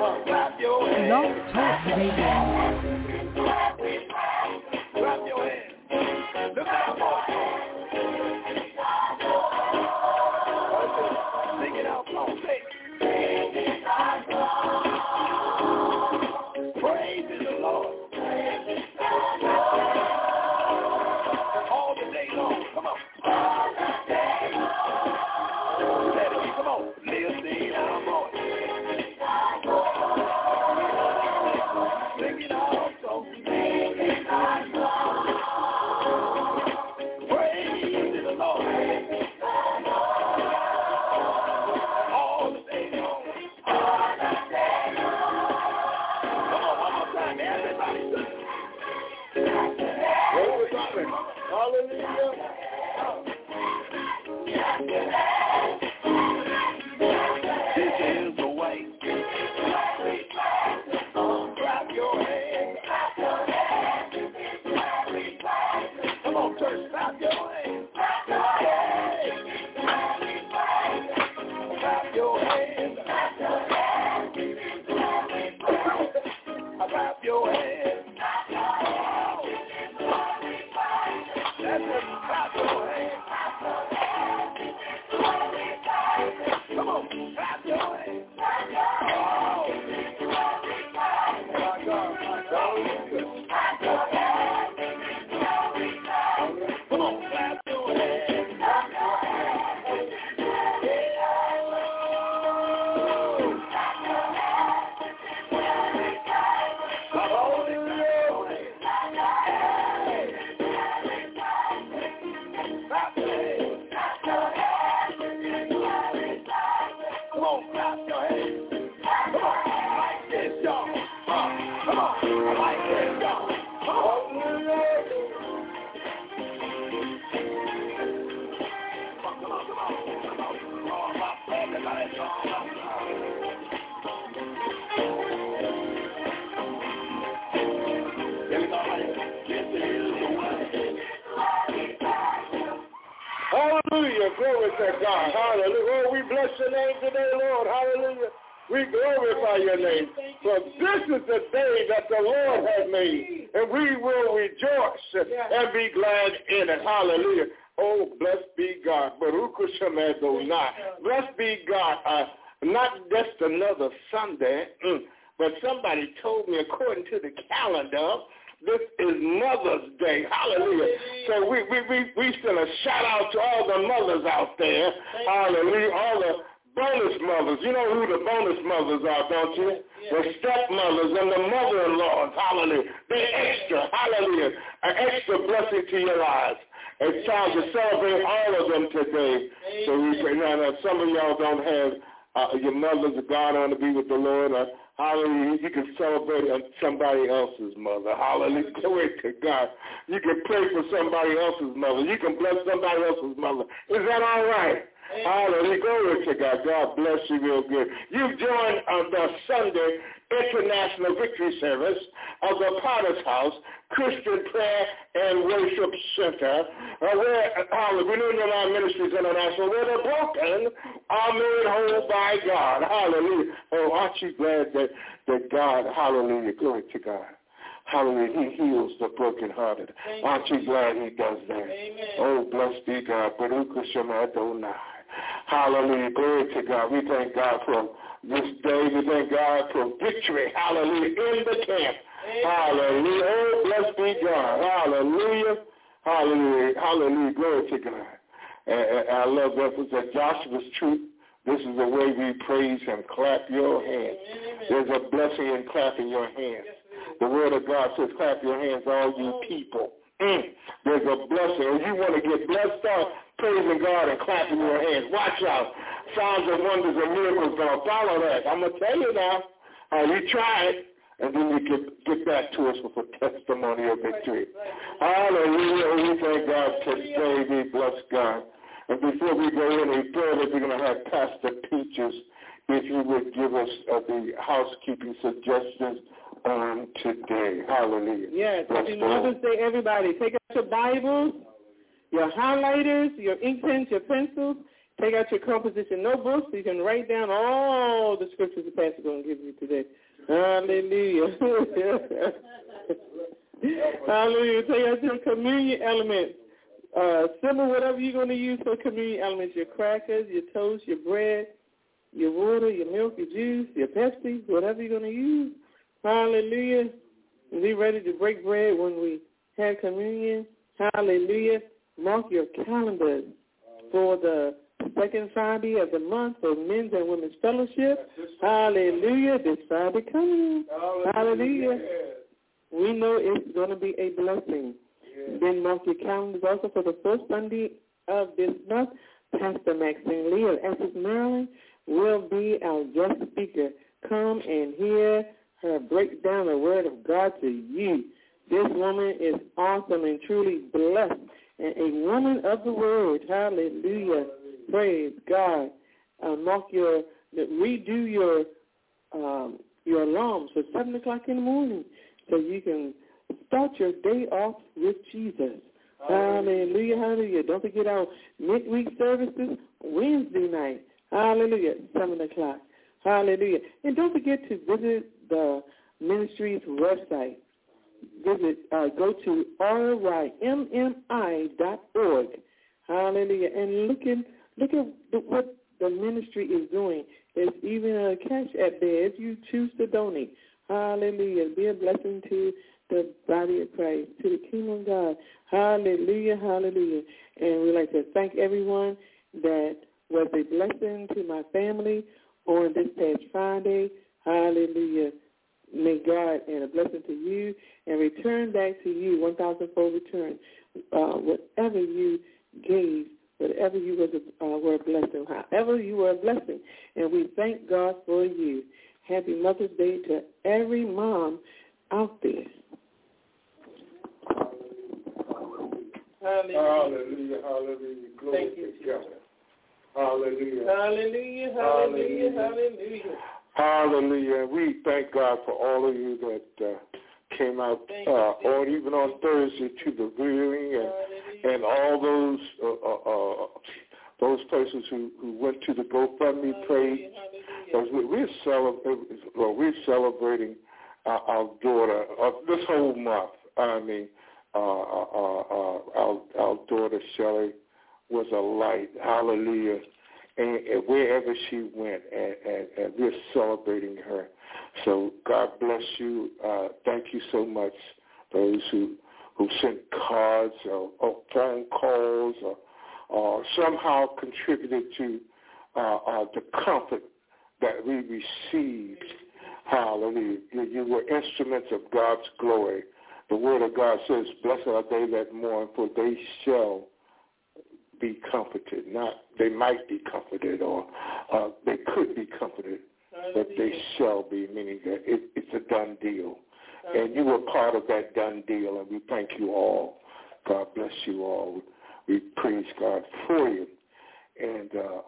Clap your hands. Love Talk Radio. Clap your hands. Look out, boy. Sing it out, come on, sing. Praise the Lord. All the day long, come on. Let it, come on. Listen, I'm on. Sing it out, so. Praise the Lord. All the day long. Come on, one more time, everybody. Hallelujah. This is the way. Clap your hands. Come on, church, clap your hands. Clap your hands. Clap your hands. That's it, clap your hands. Come on, clap your hands. Oh. My God, hallelujah. Come on, clap your hands. Come on, clap your hands. Come on, clap your hands. Come on, like this, y'all. Come on, like this, y'all. Hallelujah. Come on. Oh, everybody, here we go. This is the way. Hallelujah. Glory to God. Hallelujah. Oh, we bless your name today, Lord. Hallelujah. We glorify your name. For this is the day that the Lord has made, and we will rejoice and be glad in it. Hallelujah. Oh, blessed be God. Baruch Hashem Adonai. Blessed be God. Not just another Sunday, but somebody told me according to the calendar, this is Mother's Day. Hallelujah. So we send a shout out to all the mothers out there. Hallelujah. All the bonus mothers. You know who the bonus mothers are, don't you? The stepmothers and the mother-in-laws. Hallelujah. They're extra. Hallelujah. An extra blessing to your lives. It's time to celebrate all of them today. So we pray. Now, some of y'all don't have your mothers have gone on to be with the Lord. Hallelujah. You can celebrate somebody else's mother. Hallelujah. Glory to God. You can pray for somebody else's mother. You can bless somebody else's mother. Is that all right? Hallelujah. Glory to God. God bless you real good. You've joined the Sunday International Victory Service of the Potter's House Christian Prayer and Worship Center, where Renewing Your Mind Ministries International, where the broken are made whole by God. Hallelujah. Oh, aren't you glad that God, hallelujah, glory to God. Hallelujah. He heals the brokenhearted. Aren't you glad he does that? Amen. Oh, blessed be God. Baruch Hashem Adonai. Hallelujah. Glory to God. We thank God for this day. We thank God for victory. Hallelujah. In the camp. Hallelujah. Oh, blessed be God. Hallelujah. Hallelujah. Hallelujah. Glory to God. And I love reference that Joshua's truth. This is the way we praise him. Clap your hands. There's a blessing in clapping your hands. The word of God says, clap your hands, all you people. There's a blessing. If you want to get blessed, start praising God and clapping your hands. Watch out. Signs and wonders and miracles going to follow that. I'm going to tell you now. You try it, and then you can get back to us with a testimony of victory. Hallelujah. We thank God today. We bless God. And before we go any further, we're going to have Pastor Peaches, if you would give us the housekeeping suggestions on today. Hallelujah. Yes, happy Mother's Day, everybody. Take out your Bibles, your highlighters, your ink pens, your pencils. Take out your composition notebooks so you can write down all the scriptures the pastor is going to give you today. Hallelujah. Hallelujah. Take out your communion elements. Simple, whatever you're going to use for communion elements, your crackers, your toast, your bread, your water, your milk, your juice, your Pepsi, whatever you're going to use. Hallelujah. Be ready to break bread when we have communion. Hallelujah. Mark your calendars for the second Friday of the month for Men's and Women's Fellowship. Hallelujah. This Friday coming. Hallelujah. We know it's going to be a blessing. Then mark your calendars also for the first Sunday of this month. Pastor Maxine Lee of Essex, Maryland, will be our guest speaker. Come and hear her break down the word of God to you. This woman is awesome and truly blessed, and a woman of the word. Hallelujah. Praise God. Redo your alarms for 7 o'clock in the morning so you can start your day off with Jesus. Hallelujah, hallelujah. Don't forget our midweek services Wednesday night. Hallelujah, 7 o'clock. Hallelujah. And don't forget to visit the ministry's website. Go to rymmi.org. Hallelujah. And look at what the ministry is doing. There's even a cash app there if you choose to donate. Hallelujah. Be a blessing to the body of Christ, to the kingdom of God. Hallelujah, hallelujah. And we'd like to thank everyone that was a blessing to my family on this past Friday. Hallelujah. May God and a blessing to you and return back to you 1,000-fold return. Whatever you gave, whatever you were a blessing, however you were a blessing. And we thank God for you. Happy Mother's Day to every mom out there. Hallelujah. Hallelujah, hallelujah. Glory Thank you, to God. Hallelujah. Hallelujah, hallelujah, hallelujah. Hallelujah. We thank God for all of you that came out, or even on Thursday to the viewing, and all those persons who went to the GoFundMe page. We're celebrating our daughter this whole month. I mean, our daughter Shelley was a light. Hallelujah. And wherever she went, and we're celebrating her. So God bless you. Thank you so much, those who sent cards or phone calls or somehow contributed to the comfort that we received. Hallelujah. You were instruments of God's glory. The Word of God says, blessed are they that mourn, for they shall be comforted. Not they might be comforted, or they could be comforted, but they shall be, meaning that it's a done deal. And you were part of that done deal, and we thank you all. God bless you all. We praise God for you. And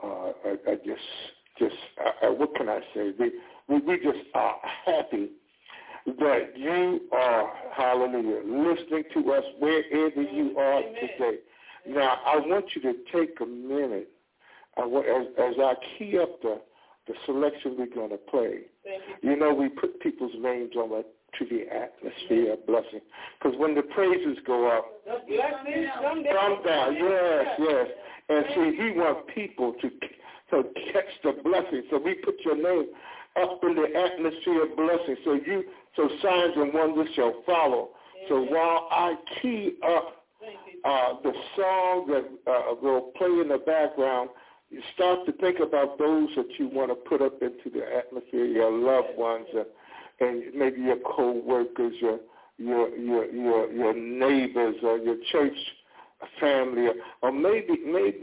I just what can I say? We just are happy that you are, hallelujah, listening to us wherever you are today. Now, I want you to take a minute as I key up the selection we're going to play. You know, we put people's names on to the atmosphere of blessing. Because when the praises go up, come down. Yes. And see, we want people to catch the blessing. So we put your name up in the atmosphere of blessing. So signs and wonders shall follow. So while I key up the song that will play in the background, you start to think about those that you want to put up into the atmosphere, your loved ones, and maybe your co-workers, your neighbors, or your church family, or maybe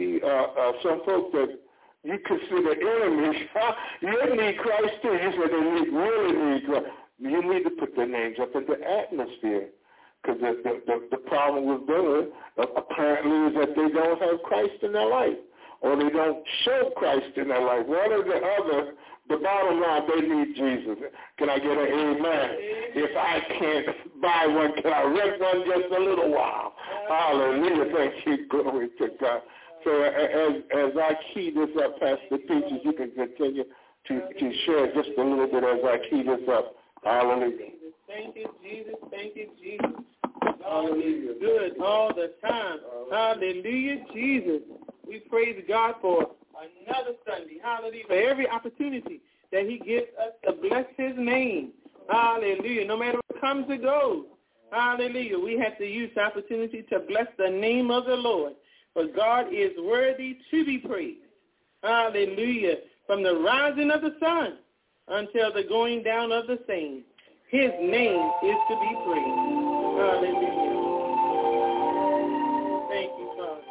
some folks that you consider enemies. You need Christ too. You said they really need Christ. You need to put their names up in the atmosphere. Because the problem with them apparently is that they don't have Christ in their life, or they don't show Christ in their life. One or the other, the bottom line, they need Jesus. Can I get an amen? If I can't buy one, can I rent one just a little while? Hallelujah. Thank you. Glory to God. So as I key this up, Pastor Peaches, you can continue to share just a little bit as I key this up. Hallelujah. Thank you, Jesus. Thank you, Jesus. Hallelujah. Good all the time. Hallelujah, Jesus. We praise God for another Sunday. Hallelujah. For every opportunity that he gives us to bless his name. Hallelujah. No matter what comes or goes. Hallelujah. We have to use the opportunity to bless the name of the Lord. For God is worthy to be praised. Hallelujah. From the rising of the sun until the going down of the same. His name is to be praised. Hallelujah. Thank you, Father.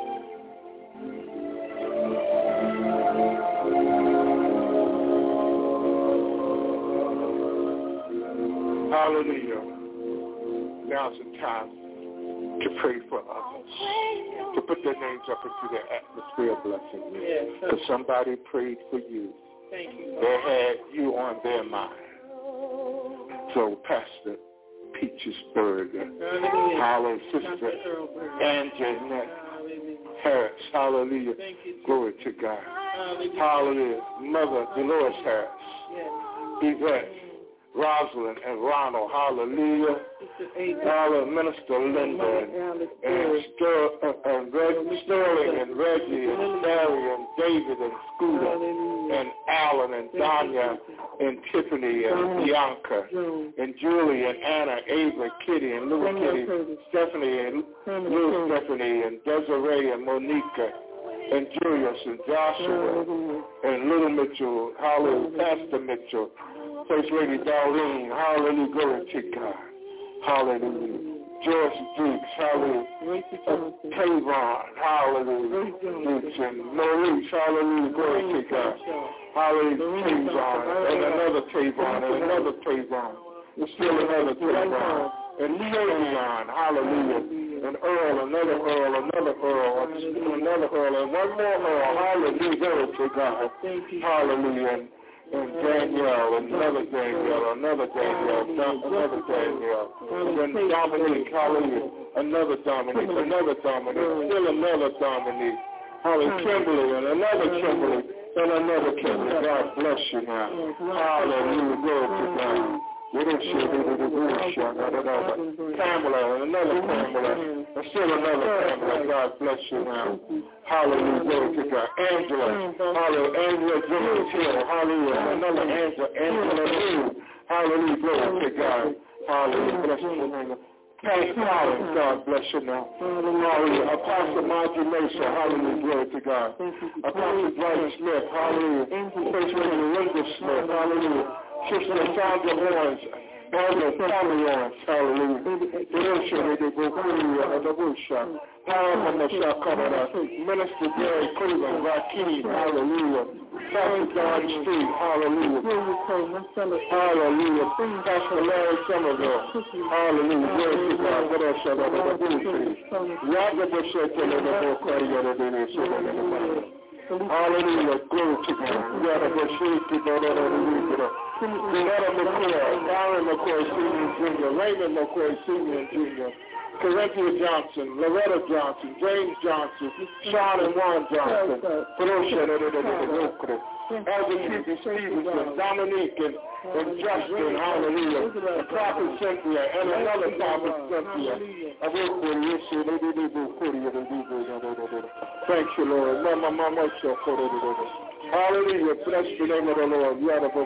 Hallelujah. Now's the time to pray for others, to put their names up into their atmosphere of blessing. Yes. Because somebody prayed for you. Thank you. They had you on their mind. So Pastor Peaches Berger, hallelujah, Sister Anjanette Harris, hallelujah, glory to God, hallelujah, Mother Dolores Harris, Yvette, Rosalind and Ronald, hallelujah, hallelujah, Minister Linda and Sterling and Reggie and Barry and David and Scooter and Alan and Danya and Tiffany and Bianca and Julie and Anna, Ava, Kitty and little Kitty, Stephanie and little Stephanie and Desiree and Monica and Julius and Joshua and little Mitchell, hallelujah, Pastor Mitchell, First Lady Darlene, hallelujah, glory to God, hallelujah, George Dukes, hallelujah, Tavon, hallelujah, Dukes and Maurice, hallelujah, glory to God, hallelujah, Tavon, and another Tavon, and another Tavon, and still another Tavon, and Leon, hallelujah, and Earl, another Earl, another Earl, another Earl, and one more Earl, hallelujah, glory to God, hallelujah, and Danielle, another Danielle, another Danielle, another Danielle, and then Dominique, hallelujah, another Dominique, still another Dominique, hallelujah, Kimberly, and another Kimberly, and another Kimberly. God bless you now. Hallelujah, glory to God. Pamela, and another Pamela, and still another Pamela. God bless you now. Hallelujah, glory to God. Angela, hallelujah, Angela Jones Hill, hallelujah, and another Angela Hill. Hallelujah, glory to God. Hallelujah, bless your name. Pastor Collins, God bless you now. Hallelujah. Apostle Margie Mesa, hallelujah, glory to God. Apostle Dwight Smith, hallelujah. First Lady Linda Smith, hallelujah. Sister Sandra Owens, Elder Tommy Owens, hallelujah. Minister Gary Cleveland, Rakeem, hallelujah. Pastor John Street, hallelujah. Hallelujah. Pastor Larry Somerville, hallelujah. Glory to God. What else shall I do? Hallelujah. Glory to God. Renetta McCoy, Darren McCoy Sr. Jr., Raymond McCoy Sr. Jr., Corinthia Johnson, Loretta Johnson, James Johnson, Sean and Juan Johnson, Elder Keith Stevenson, Dominique and Justin, hallelujah, and Prophet Cynthia, and another Prophet Cynthia. Thank you, Lord. Hallelujah. Bless the name of the Lord.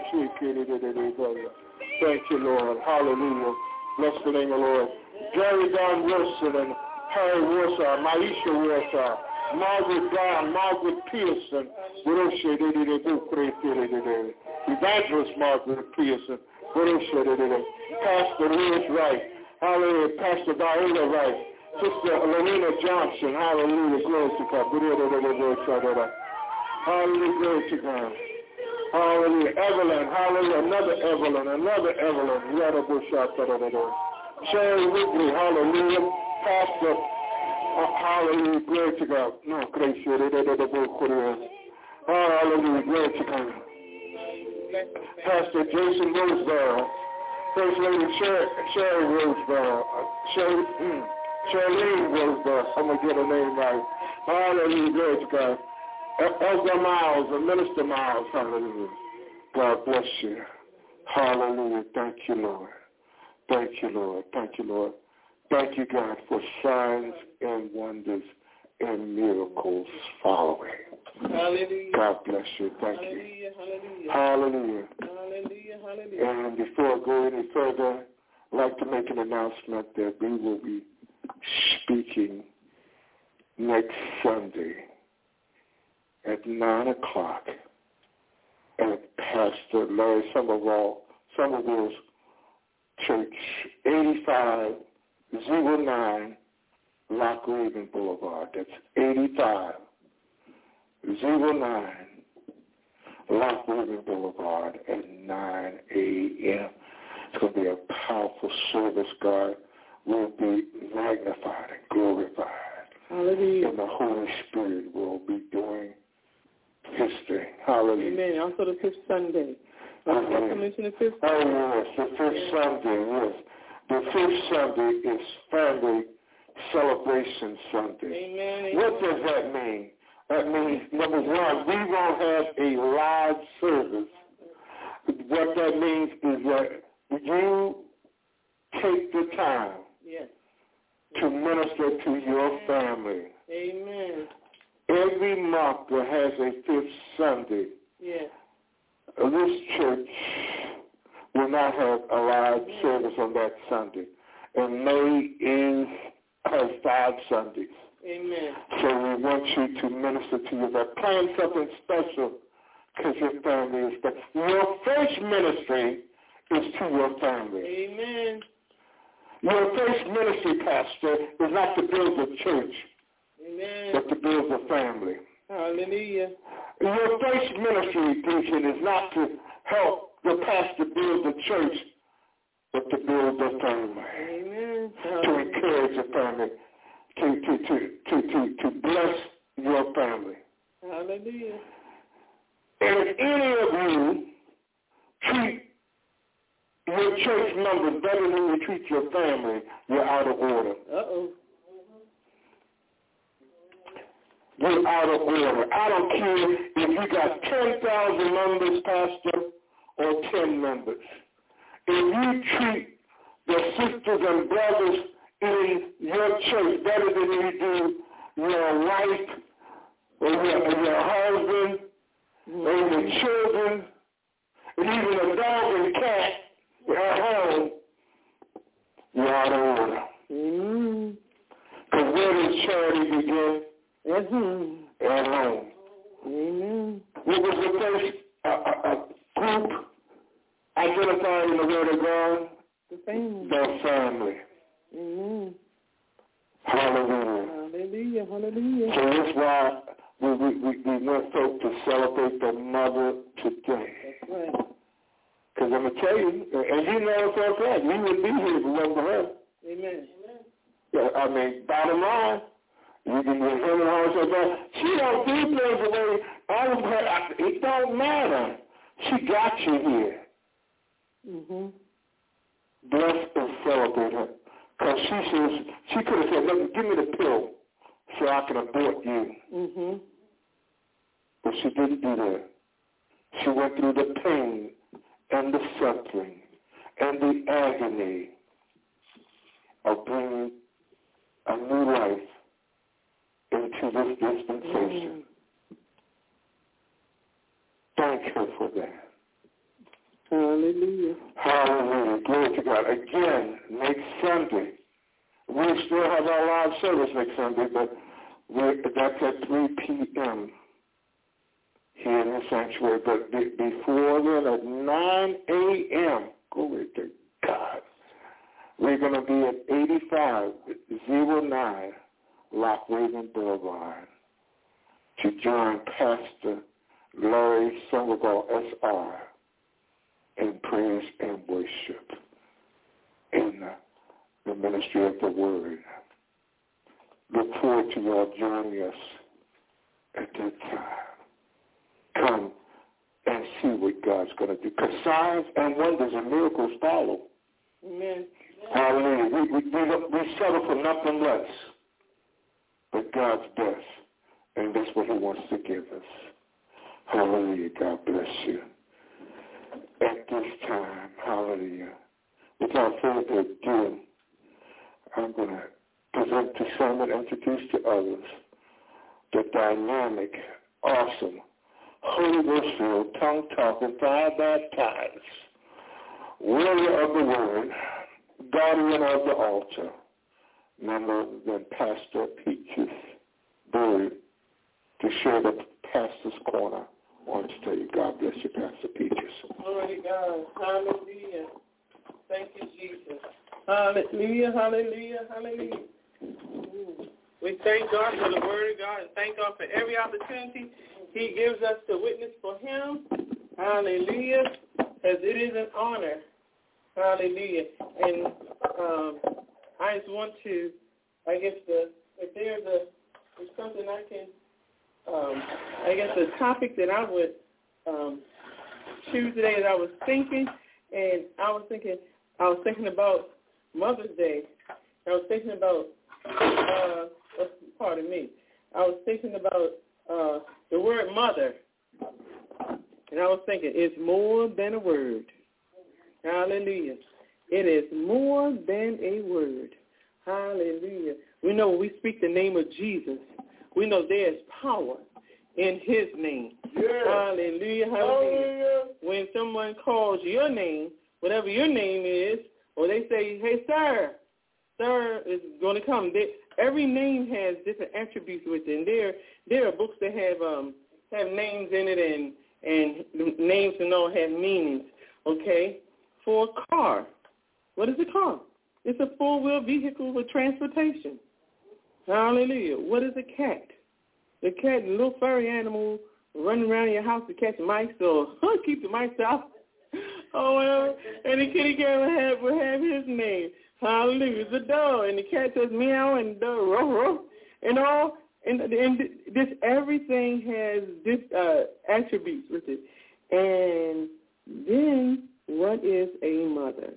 Thank you, Lord. Hallelujah. Bless the name of the Lord. Gary Don Wilson and Harry Warsaw, Maisha Warsaw, Margaret Brown, Margaret Pearson, Evangelist Margaret Pearson, Pastor Lewis Wright, hallelujah, Pastor Viola Wright, Sister Lorena Johnson, hallelujah, glory to God, hallelujah, glory to God, hallelujah, Evelyn, hallelujah, another Evelyn, Sherry Whitley, hallelujah, Pastor, hallelujah, glory to God, hallelujah, glory to God, Pastor Jason Roseborough, First Lady Sherry Roseborough, Charlene Rosebud. I'm going to get her name right. Hallelujah. Glory to God. Elder Miles and Minister Miles. Hallelujah. God bless you. Hallelujah. Thank you, Lord. Thank you, Lord. Thank you, Lord. Thank you, God, for signs and wonders and miracles following. Hallelujah. God bless you. Thank you. Hallelujah. Hallelujah. Hallelujah. Hallelujah. And before I go any further, I'd like to make an announcement that we will be speaking next Sunday at 9 o'clock at Pastor Larry Somerville's Church, 8509 Lock Raven Boulevard. That's 8509 Lock Raven Boulevard at 9 a.m. It's going to be a powerful service. God will be magnified and glorified. Hallelujah. And the Holy Spirit will be doing His thing. Hallelujah. Amen. Also the fifth Sunday. Also mention the fifth Sunday. Oh, yes, the fifth Sunday, yes. The fifth Sunday is Family Celebration Sunday. Amen. What does that mean? That means, number one, we won't have a live service. What that means is that you take the time to minister to your family. Amen. Every month that has a fifth Sunday, this church will not have a live service on that Sunday. And May has 5 Sundays. Amen. So we want you to minister to your family. Plan something special because your family is special. Your first ministry is to your family. Amen. Your first ministry, Pastor, is not to build a church, but to build a family. Hallelujah. Your first ministry, Deacon, is not to help the pastor build the church, but to build the family. Amen. To encourage the family, to bless your family. Hallelujah. And if any of you treat your church members better than you treat your family, you're out of order. You're out of order. I don't care if you got 10,000 members, Pastor, or 10 members. If you treat the sisters and brothers in your church better than you do your wife or your husband or your children, and even a dog and cat at home, you're out of order. Because where does charity begin? At home. Amen. What was the first group identified in the Word of God? The family. The family. Amen. Hallelujah. Hallelujah. Hallelujah. So that's why we want folk to celebrate the mother today. That's right. Because I'm going to tell you, and you know it's all that, we wouldn't be here if it wasn't for her. Amen. Yeah, I mean, bottom line, you can get him and all that. She don't do things the way all of her. It don't matter. She got you here. Bless and celebrate her. Because she says, she could have said, look, give me the pill so I can abort you. But she didn't do that. She went through the pain and the suffering and the agony of bringing a new life into this dispensation. Thank her for that. Hallelujah. Hallelujah. Glory to God. Again, next Sunday. We still have our live service next Sunday, but that's at 3 p.m. here in the sanctuary. But before then, at 9 a.m., glory to God, we're going to be at 8509 Lock Raven Boulevard to join Pastor Larry Somerville, S.R., in praise and worship in the ministry of the Word. Look forward to y'all joining us at that time. Come and see what God's going to do. Because signs and wonders and miracles follow. Amen. Hallelujah. We settle for nothing less but God's best. And that's what he wants to give us. Hallelujah. God bless you. At this time, hallelujah, without further ado, I'm going to present to some and introduce to others the dynamic, awesome, Holy Ghost-filled, tongue-talking, fire-baptized, warrior of the word, guardian of the altar, none other than Pastor Peaches Bird, to share the pastor's corner on stage. God bless you, Pastor Peaches. Glory to God. Hallelujah. Thank you, Jesus. Hallelujah, hallelujah, hallelujah. We thank God for the word of God and thank God for every opportunity he gives us to witness for him. Hallelujah. As it is an honor. Hallelujah. And I just want to, I guess, if there's something I can, I guess a topic that I would choose today that I was thinking, and I was thinking about Mother's Day. I was thinking about, pardon me, I was thinking about the word mother, and I was thinking it's more than a word. Hallelujah. It is more than a word. Hallelujah. We know when we speak the name of Jesus, we know there's power in his name. Yes. Hallelujah. Hallelujah. When someone calls your name, whatever your name is, or they say, hey, sir is going to come. Every name has different attributes with it. And there are books that have names in it and names and all have meanings. Okay? For a car, what is a car? It's a four-wheel vehicle for transportation. Hallelujah. What is a cat? The cat, a little furry animal running around your house to catch mice or keep the mice out. Oh, well, and the kitty cat will have his name. Hallelujah. It's a dog, and the cat says meow, and the dog ruff, ruff, and all. And this everything has this attributes with it. And then what is a mother?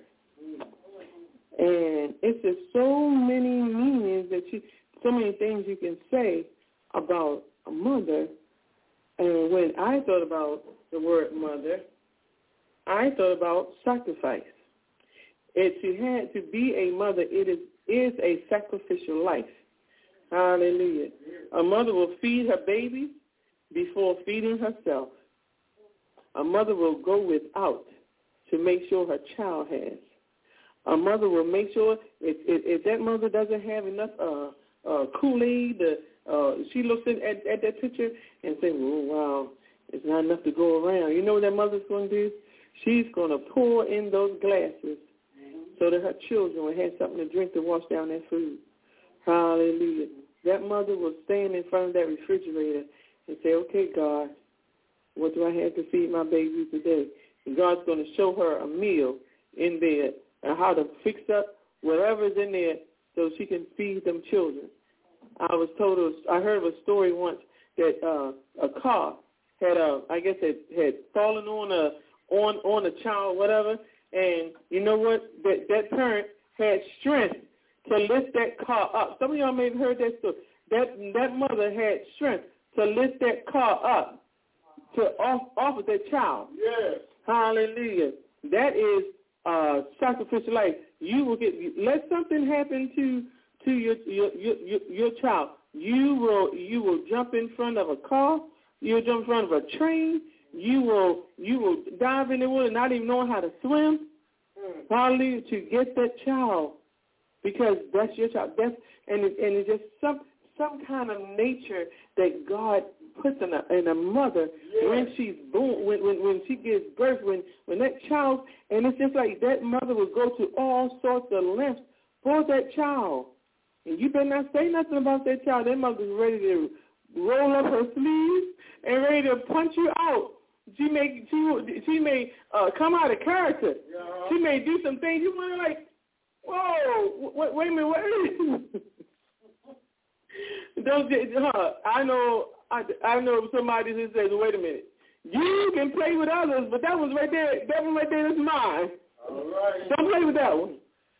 And it's just so many meanings so many things you can say about a mother. And when I thought about the word mother, I thought about sacrifice. To be a mother, it is a sacrificial life. Hallelujah. A mother will feed her baby before feeding herself. A mother will go without to make sure her child has. A mother will make sure if that mother doesn't have enough Kool-Aid, she looks at that picture and says, oh, wow, it's not enough to go around. You know what that mother's going to do? She's going to pour in those glasses so that her children will have something to drink to wash down that food. Hallelujah. That mother will stand in front of that refrigerator and say, okay, God, what do I have to feed my baby today? And God's going to show her a meal in there and how to fix up whatever's in there so she can feed them children. I heard of a story once that a car had had fallen on a child, whatever, and you know what? That parent had strength to lift that car up. Some of y'all may have heard that story. That mother had strength to lift that car up to off of that child. Yes. Hallelujah. That is sacrificial life. You will let something happen to your child. You will jump in front of a car. You'll jump in front of a train. You will dive in the water not even knowing how to swim. Hallelujah, to get that child, because that's your child. It's just some kind of nature that God puts in a mother when she's born, when she gives birth, when that child, and it's just like that mother will go to all sorts of lengths for that child. And you better not say nothing about that child. That mother's ready to roll up her sleeves and ready to punch you out. She may come out of character. Yeah. She may do some things you want to like, whoa, wait a minute, I know somebody who says, wait a minute, you can play with others, but that one right there is mine. All right. Don't play with that one.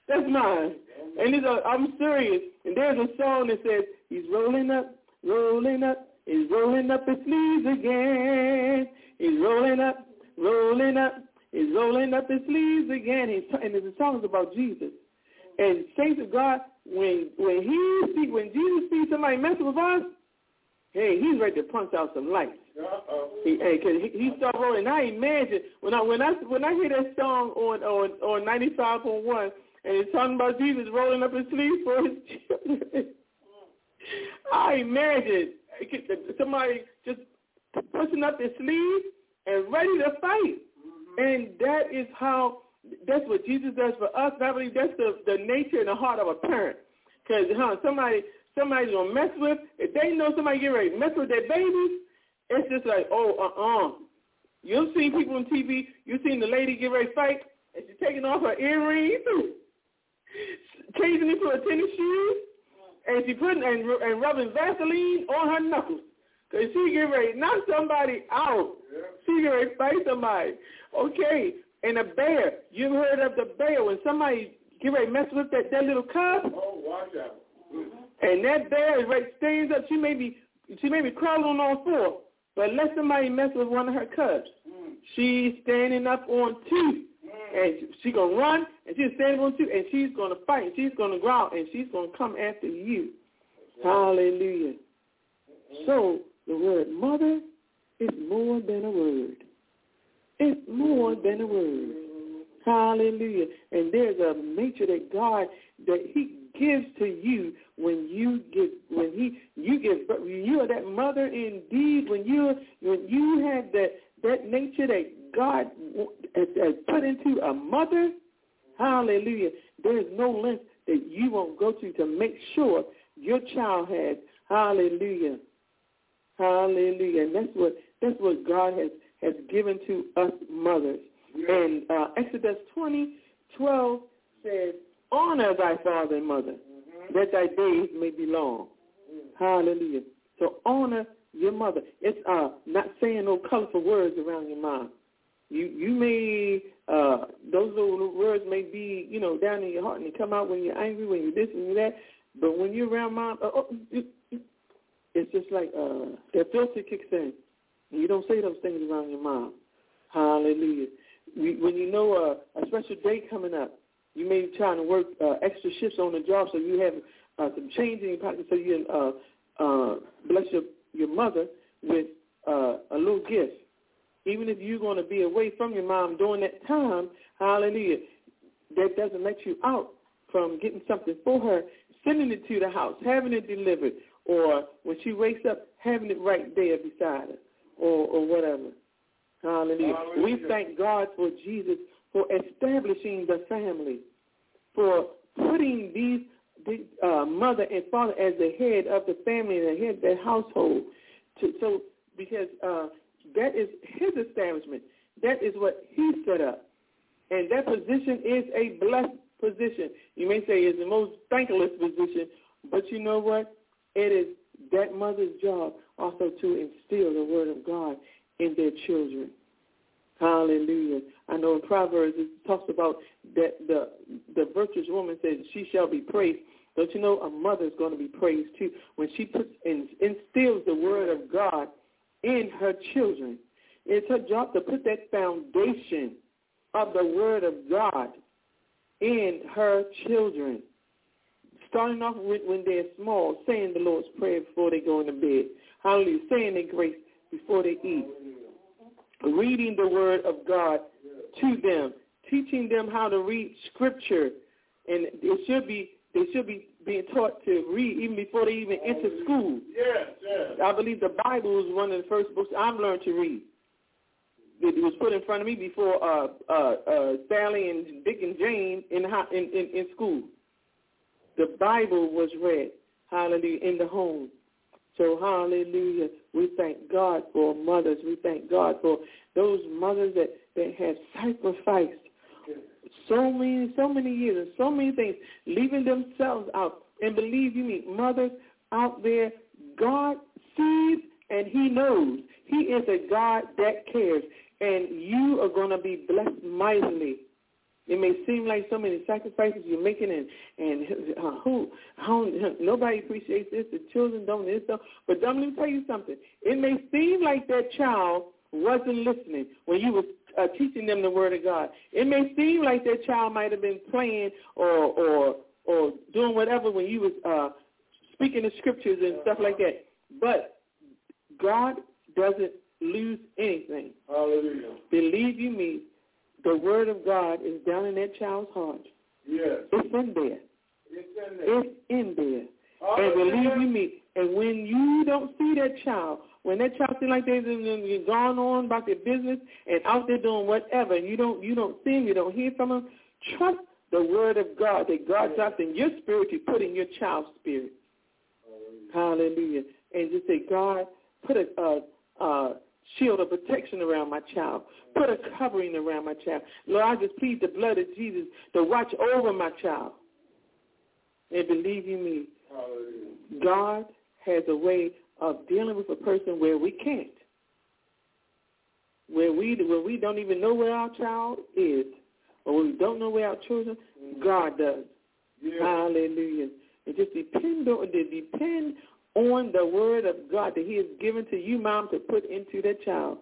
That's mine. And I'm serious. And there's a song that says, he's rolling up, rolling up. He's rolling up his sleeves again. He's rolling up, rolling up. He's rolling up his sleeves again. And the song is about Jesus. And saints of God, when Jesus sees somebody messing with us, hey, he's ready to punch out some lights. He started rolling. I imagine when I hear that song on 95.1, and it's talking about Jesus rolling up his sleeves for his children, I imagine somebody just pushing up their sleeves and ready to fight. And that's what Jesus does for us. I believe that's the nature and the heart of a parent. Because somebody's going to mess with, if they know somebody get ready to mess with their babies, it's just like, You've seen people on TV, you've seen the lady get ready to fight, and she's taking off her earrings, changing into her tennis shoes, and she putting and rubbing Vaseline on her knuckles. Because she get ready to knock somebody out. She get ready to fight somebody. Okay, and a bear. You've heard of the bear. When somebody get ready to mess with that little cub. Oh, watch out. And that bear is ready, stands up. She may be crawling on all four, but let somebody mess with one of her cubs. She's standing up on two. And she's going to run, and she's standing on two, and she's going to fight, and she's going to growl, and she's going to come after you. Hallelujah. So the word mother is more than a word. It's more than a word. Hallelujah. And there's a nature that God, that he gives to you when you are that mother indeed, when you have that nature that God has put into a mother. Hallelujah. There's no length that you won't go to make sure your child has. Hallelujah. Hallelujah. And that's what God has given to us mothers. And Exodus 20:12 says, honor thy father and mother, that thy days may be long. Hallelujah. So honor your mother. It's not saying no colorful words around your mom. You may, those little words may be, down in your heart, and they come out when you're angry, when you're this and you're that. But when you're around mom, it's just like that filter kicks in. And you don't say those things around your mom. Hallelujah. When you know a special day coming up, you may be trying to work extra shifts on the job, so you have some change in your pocket, so you can bless your mother with a little gift. Even if you're going to be away from your mom during that time, hallelujah, that doesn't let you out from getting something for her, sending it to the house, having it delivered, or when she wakes up, having it right there beside her, or whatever. Hallelujah. We thank God for Jesus, for establishing the family, for putting these mother and father as the head of the family and the head of the household. Because that is his establishment. That is what he set up. And that position is a blessed position. You may say it's the most thankless position, but you know what? It is that mother's job also to instill the word of God in their children. Hallelujah. I know in Proverbs it talks about that the virtuous woman says she shall be praised. Don't you know a mother is going to be praised too when she puts and instills the word of God in her children. It's her job to put that foundation of the word of God in her children. Starting off with when they're small, saying the Lord's Prayer before they go into bed. Hallelujah. Saying their grace before they eat. Reading the word of God to them. Teaching them how to read Scripture. And they should be being taught to read even before they even enter school. Yes, yes. I believe the Bible is one of the first books I've learned to read. It was put in front of me before Sally and Dick and Jane in school. The Bible was read, hallelujah, in the home. So, hallelujah, we thank God for mothers. We thank God for those mothers that have sacrificed so many years and so many things, leaving themselves out. And believe you me, mothers out there, God sees and he knows. He is a God that cares. And you are going to be blessed mightily It may seem like so many sacrifices you're making, and nobody appreciates this. The children don't this stuff. But let me tell you something. It may seem like that child wasn't listening when you was teaching them the Word of God. It may seem like that child might have been playing or doing whatever when you was speaking the scriptures and stuff like that. But God doesn't lose anything. Hallelujah. Believe you me, the Word of God is down in that child's heart. Yes. It's in there. It's in there. Hallelujah. And believe you me, and when you don't see that child, when that child seems like they've gone on about their business and out there doing whatever, and you don't see them, you don't hear from them, trust the Word of God that God dropped in your spirit to put in your child's spirit. Hallelujah. And just say, God, put a shield of protection around my child. Put a covering around my child. Lord, I just plead the blood of Jesus to watch over my child. And believe you me, God has a way of dealing with a person where we can't. Where we don't even know where our child is, or we don't know where our children, God does. Yeah. Hallelujah. And just depend on the Word of God that He has given to you, Mom, to put into that child.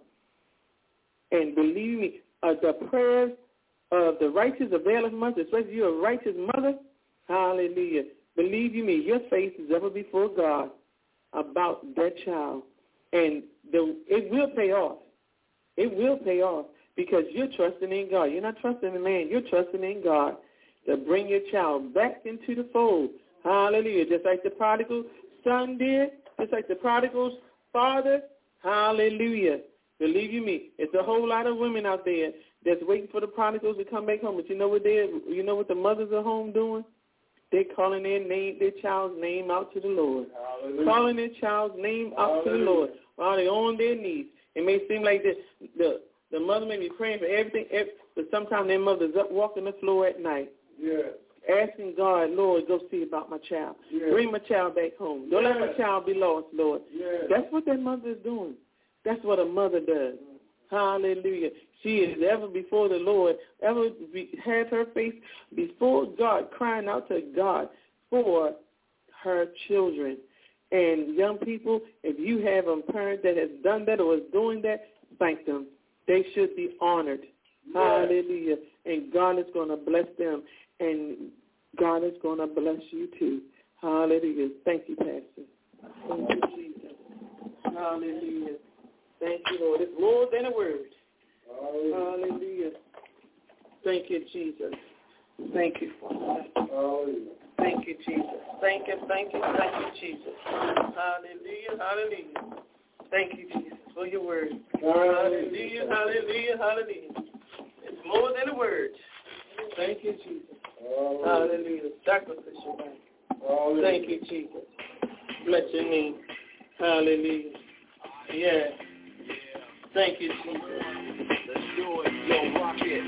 And believe me, the prayers of the righteous availeth much, especially if you're a righteous mother. Hallelujah. Believe you me, your face is ever before God about that child. And it will pay off. It will pay off because you're trusting in God. You're not trusting in man. You're trusting in God to bring your child back into the fold. Hallelujah. Just like the prodigal son did, just like the prodigal's father. Hallelujah. Believe you me, it's a whole lot of women out there that's waiting for the prodigals to come back home. But you know what the mothers at home doing? They're calling their child's name out to the Lord. Hallelujah. Calling their child's name out to the Lord while they're on their knees. It may seem like the mother may be praying for everything, but sometimes their mother's up walking the floor at night. Yes. Asking God, Lord, go see about my child. Yes. Bring my child back home. Don't let my child be lost, Lord. Yes. That's what that mother is doing. That's what a mother does. Hallelujah. She is ever before the Lord, have her face before God, crying out to God for her children. And young people, if you have a parent that has done that or is doing that, thank them. They should be honored. Yes. Hallelujah. And God is going to bless them. And God is going to bless you too. Hallelujah. Thank you, Pastor. Thank you, Jesus. Hallelujah. Thank you, Lord. It's more than a word. Hallelujah. Thank you, Jesus. Thank you, Father. Thank you, Jesus. Thank you, Jesus. Hallelujah, hallelujah. Thank you, Jesus, for your word. Hallelujah, hallelujah, hallelujah. It's more than a word. Thank you, Jesus. Hallelujah. Sacrificial life. Thank you, Jesus. Bless your name. Hallelujah. Yeah. Thank you, Jesus. Let's do it. Yo, rock it.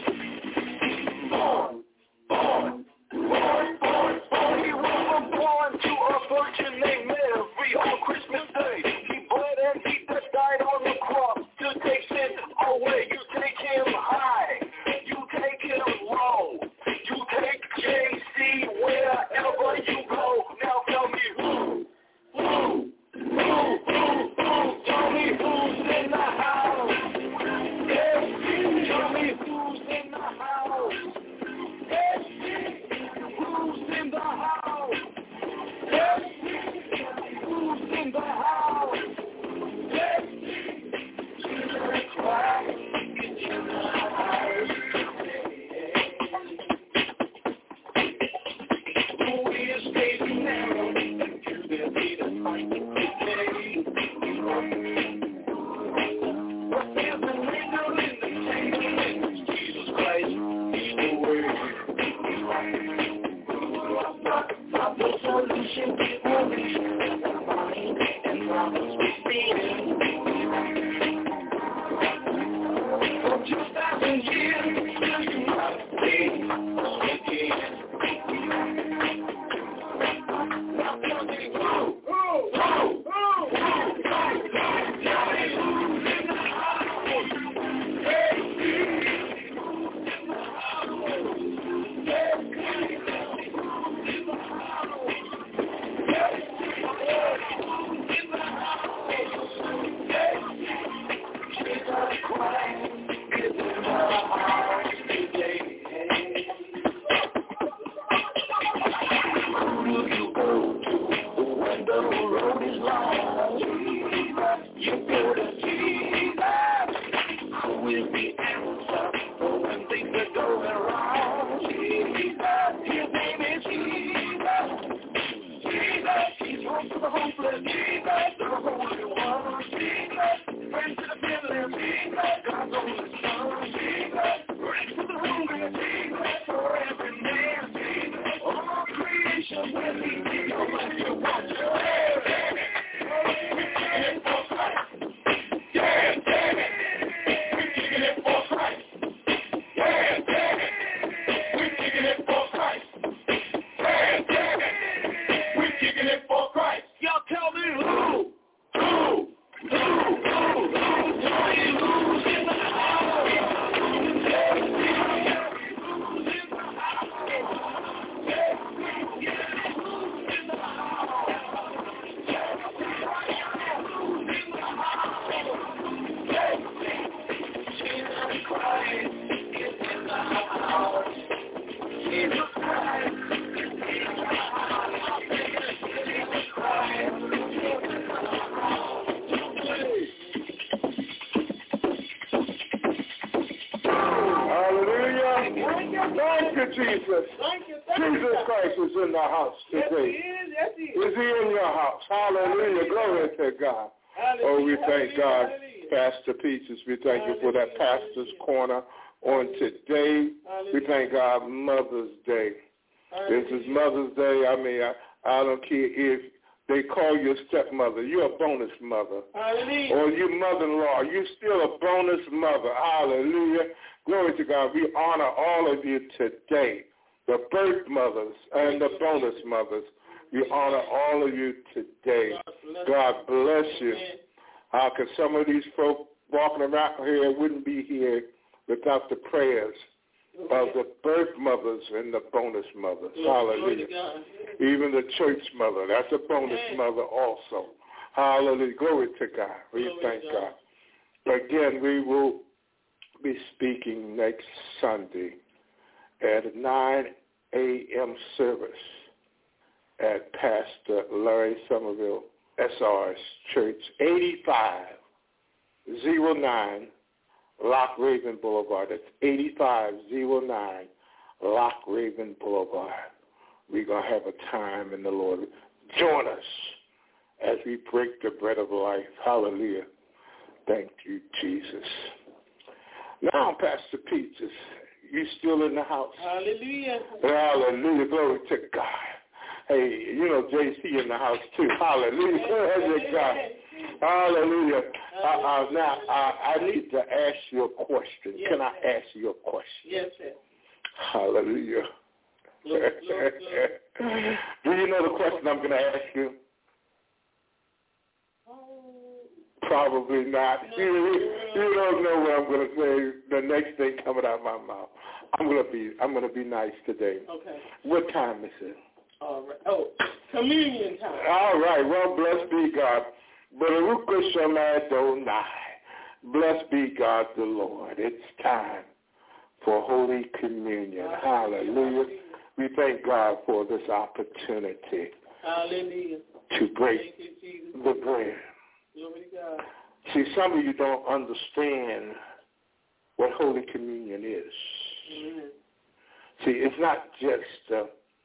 Born. He was born to a virgin named Mary on Christmas Day. He bled and he died on the cross to take sin away. You take him high. You take him low. You take JC wherever you go. Now tell me who? Tell me who's in the house. Tell me who's in the house. Who's in the house? Who's in the house? Jesus Christ is in the house. Who is facing narrow? You will be the fight today. What is the window in the chain? Jesus Christ is the word. The solution only in the mind and promise we see. For 2,000 years, there's nothing again. Now tell me who? Who's in the house? We thank you for that Pastor's Corner on today. We thank God Mother's Day. This is Mother's Day. I mean, I don't care if they call you a stepmother. You're a bonus mother. Hallelujah. Or your mother-in-law. You're still a bonus mother. Hallelujah. Glory to God. We honor all of you today, the birth mothers and the bonus mothers. We honor all of you today. God bless you. How can some of these folk walking around here wouldn't be here without the prayers of the birth mothers and the bonus mothers. Hallelujah. Even the church mother, that's a bonus mother also. Hallelujah. Glory to God. We thank God. Again, we will be speaking next Sunday at 9 a.m. service at Pastor Larry Somerville SR's Church, 8509 Lock Raven Boulevard. That's 8509 Lock Raven Boulevard. We're going to have a time in the Lord. Join us as we break the bread of life. Hallelujah. Thank you, Jesus. Now, Pastor Peaches, you still in the house? Hallelujah. Hallelujah. Glory to God. Hey, you know, JC in the house too. Hallelujah. Glory to God. Hallelujah. Now, I need to ask you a question. Yes, can I ask you a question? Yes, sir. Hallelujah. Lord. Do you know the question I'm going to ask you? Probably not. No. You don't know what I'm going to say. The next thing coming out of my mouth. I'm going to be nice today. Okay. What time is it? All right. Oh, communion time. All right. Well, blessed be God. Baruch Shem Adonai. Blessed be God the Lord. It's time for Holy Communion. Hallelujah. We thank God for this opportunity. Hallelujah. To break the bread. Glory to God. See, some of you don't understand what Holy Communion is. Mm-hmm. See, it's not just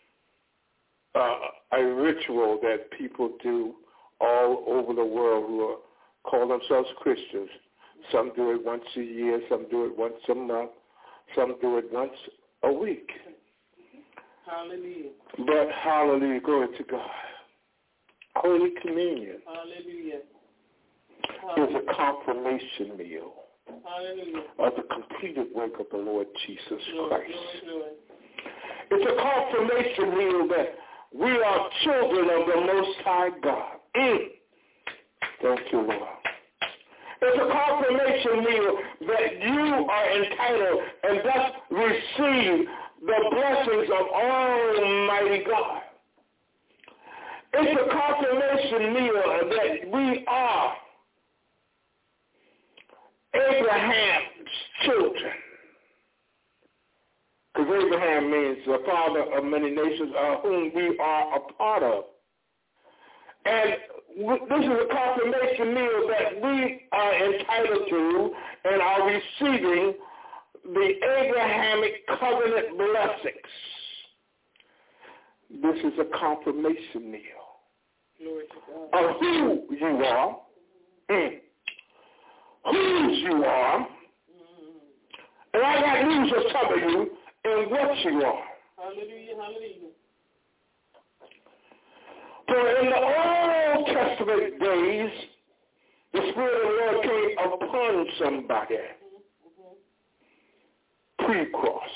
a ritual that people do all over the world who call themselves Christians. Some do it once a year, some do it once a month, some do it once a week. Hallelujah. But hallelujah, glory to God. Holy Communion is a confirmation meal of the completed work of the Lord Jesus Christ. It's a confirmation meal that we are children of the Most High God. Thank you, Lord. It's a confirmation meal that you are entitled and thus receive the blessings of Almighty God. It's a confirmation meal that we are Abraham's children. Because Abraham means the father of many nations, whom we are a part of. And this is a confirmation meal that we are entitled to and are receiving the Abrahamic covenant blessings. This is a confirmation meal of who you are, whose you are, and I got news to tell you in what you are. Hallelujah, hallelujah. For in the Old Testament days, the Spirit of the Lord came upon somebody pre-cross.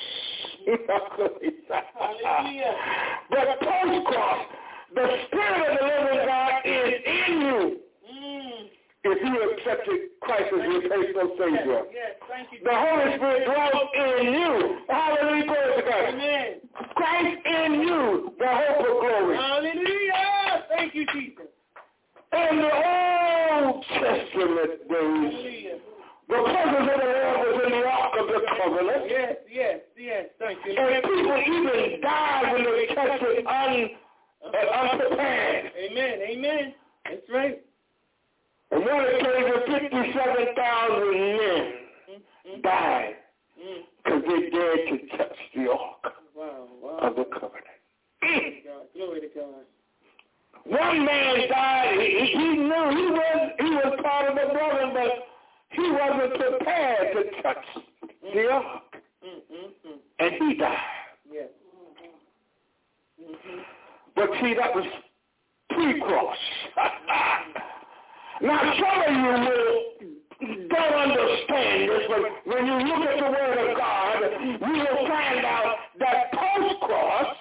Hallelujah. But post-cross, the Spirit of the living God is in you. If you accepted Christ as your personal Savior. Yes, thank you. The Holy Spirit dwells in you. Hallelujah, glory to God. Amen. Christ in you, the hope of glory. Hallelujah. Thank you, Jesus. In the Old Testament days, Hallelujah. the presence of the Lord was in the Ark of the Covenant. Yes, yes, yes. Thank you. And people even died when they touched it unprepared. Amen, amen. That's right. And when it came to 57,000 men died because they dared to touch the Ark of the Covenant. Glory to God. One man died. He knew he was part of the brother, but he wasn't prepared to touch the Ark. And he died. Yes. But see, that was pre-cross. Now, some of you don't understand this, but when you look at the Word of God, you will find out that post-cross,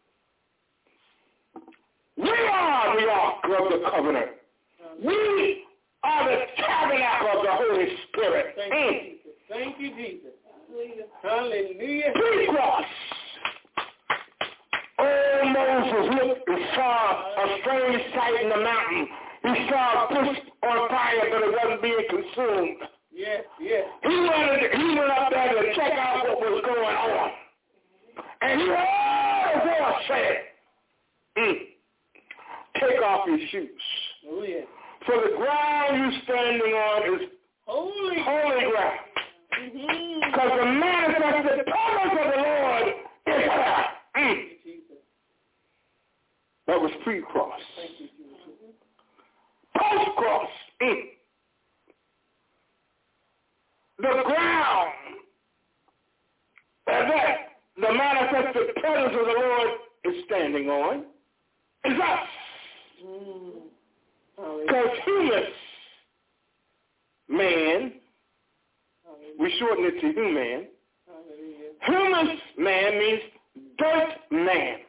we are the Ark of the Covenant. We are the tabernacle of the Holy Spirit. Thank you, Jesus. Hallelujah. Pre-cross. Oh, Moses looked and saw a strange sight in the mountain. He saw a bush on fire, but it wasn't being consumed. Yes, yes. He went up there to check out what was going on. And he heard a voice say, take off your shoes. Oh, yes. For the ground you're standing on is holy ground. Because the manifested presence of the Lord is here. That was pre-cross. Post-cross. The ground that the manifested presence of the Lord is standing on is us. Because humus, man, we shorten it to human. Humus man means dirt man.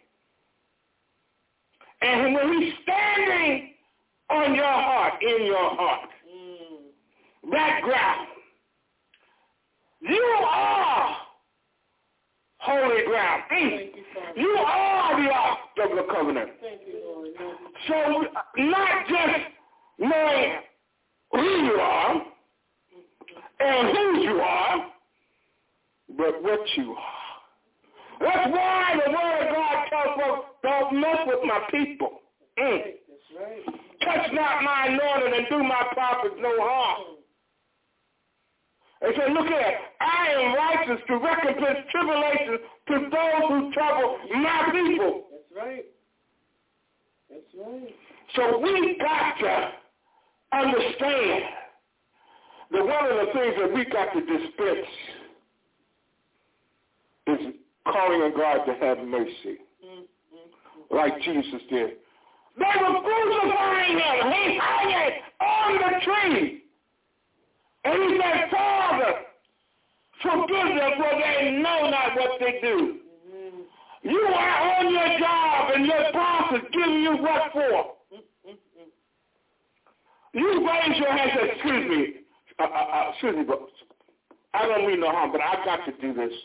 And when he's standing on your heart, in your heart, that ground, you are holy ground. You are the Ark of the Covenant. So not just knowing who you are and whose you are, but what you are. That's why the Word of God tells us, don't mess with my people. That's right. Touch not my anointed and do my prophets no harm. And so look here, I am righteous to recompense tribulation to those who trouble my people. That's right. That's right. So we got to understand that one of the things that we got to dispense is calling on God to have mercy, like Jesus did. They were crucifying him. He's hanging on the tree. And he said, Father, forgive them, for they know not what they do. You are on your job, and your boss is giving you what for? You raise your hand and say, excuse me, bro. I don't mean no harm, but I got to do this.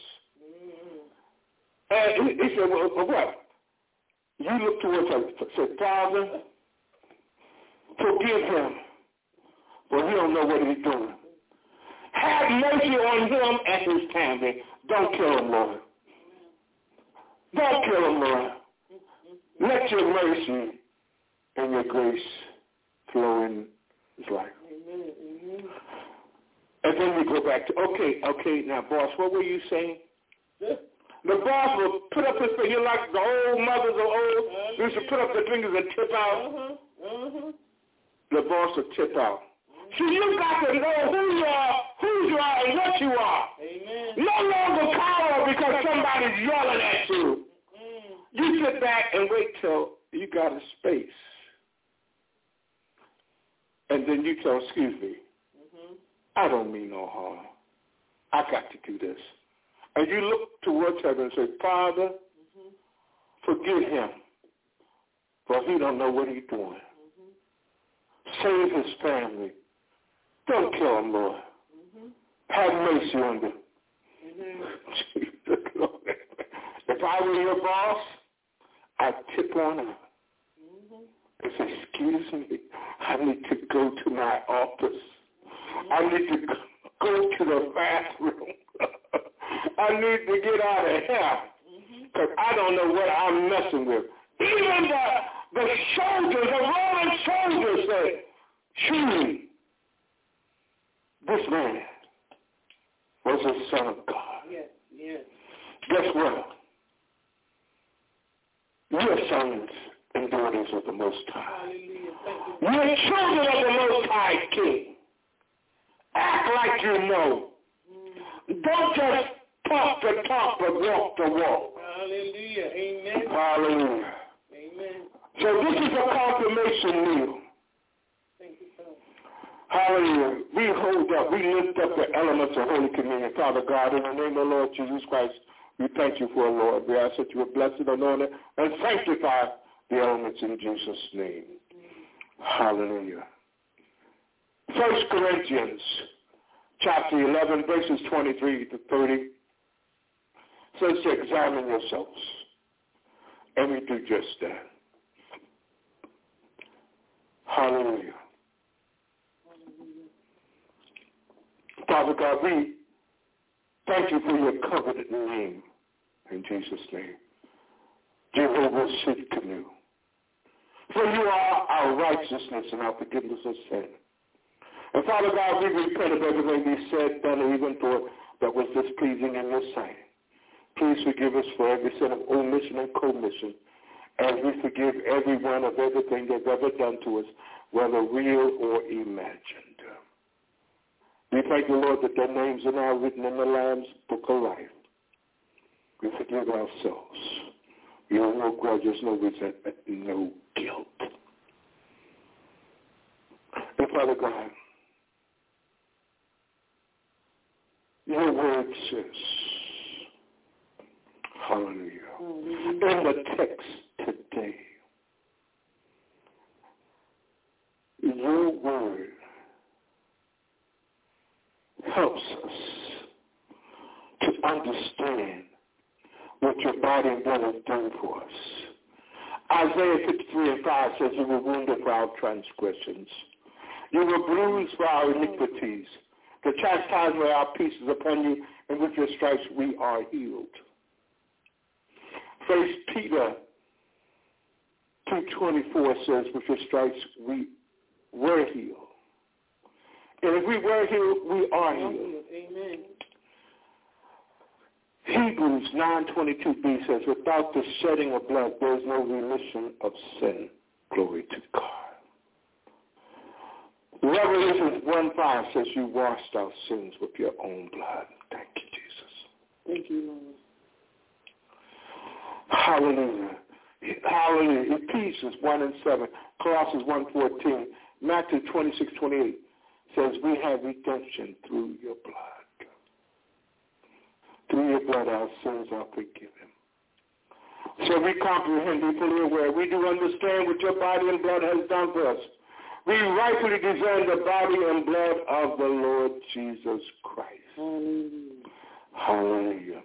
And he said, well, what? You look towards him and said, Father, forgive him, for he don't know what he's doing. Have mercy on him and his family. Don't kill him, Lord. Don't kill him, Lord. Let your mercy and your grace flow in his life. And then we go back to, okay, now, boss, what were you saying? The boss will put up his finger, like the old mothers of old used to put up their fingers and tip out. the boss will tip out. See, you got to know who you are, whose you are, and what you are. Amen. No longer cower because somebody's yelling at you. You sit back and wait till you got a space. And then you tell, excuse me, I don't mean no harm. I got to do this. And you look towards heaven and say, Father, forgive him, for he don't know what he's doing. Save his family. Don't kill him, Lord. Have mercy on them. Jesus, Lord. If I were your boss, I'd tip on him and say, excuse me, I need to go to my office. I need to go to the bathroom. I need to get out of here because I don't know what I'm messing with. Even the soldiers, the Roman soldiers said, surely this man was the Son of God. Yes, yes. Guess what? You're sons and daughters of the Most High. You're children of the Most High King. Act like you know. Don't just talk the talk, but walk the walk. Hallelujah. Amen. Hallelujah. Amen. So this is a confirmation meal. Thank you, Father. Hallelujah. We hold up, we lift up the elements of Holy Communion. Father God, in the name of the Lord Jesus Christ, we thank you for it, Lord. We ask that you would bless it, anoint it, and sanctify the elements in Jesus' name. Hallelujah. 1 Corinthians chapter 11, verses 23 to 30 says to examine yourselves. And we do just that. Hallelujah. Father God, we thank you for your covenant name in Jesus' name. Jehovah Sidkenu. For you are our righteousness and our forgiveness of sin. And Father God, we repent of everything we said, done, or even thought that was displeasing in your sight. Please forgive us for every sin of omission and commission, as we forgive everyone of everything they've ever done to us, whether real or imagined. We thank you, Lord, that their names are now written in the Lamb's Book of Life. We forgive ourselves. We have no grudges, no resentment, no guilt. And Father God, your word says, hallelujah, in the text today, your word helps us to understand what your body and blood has done for us. Isaiah 53:5 says, you were wounded for our transgressions. You were bruised for our iniquities. The chastisement of our peace is upon you, and with your stripes we are healed. 1 Peter 2:24 says, with your stripes we were healed. And if we were healed, we are healed. Amen. Hebrews 9:22b says, without the shedding of blood, there is no remission of sin. Glory to God. Revelation 1:5 says, you washed our sins with your own blood. Thank you, Jesus. Thank you, Lord. Hallelujah. Hallelujah. Ephesians 1:7, Colossians 1:14, Matthew 26:28 says, we have redemption through your blood. Through your blood, our sins are forgiven. So we comprehend, we fully aware. We do understand what your body and blood has done for us. We rightfully discern the body and blood of the Lord Jesus Christ. Hallelujah. Hallelujah.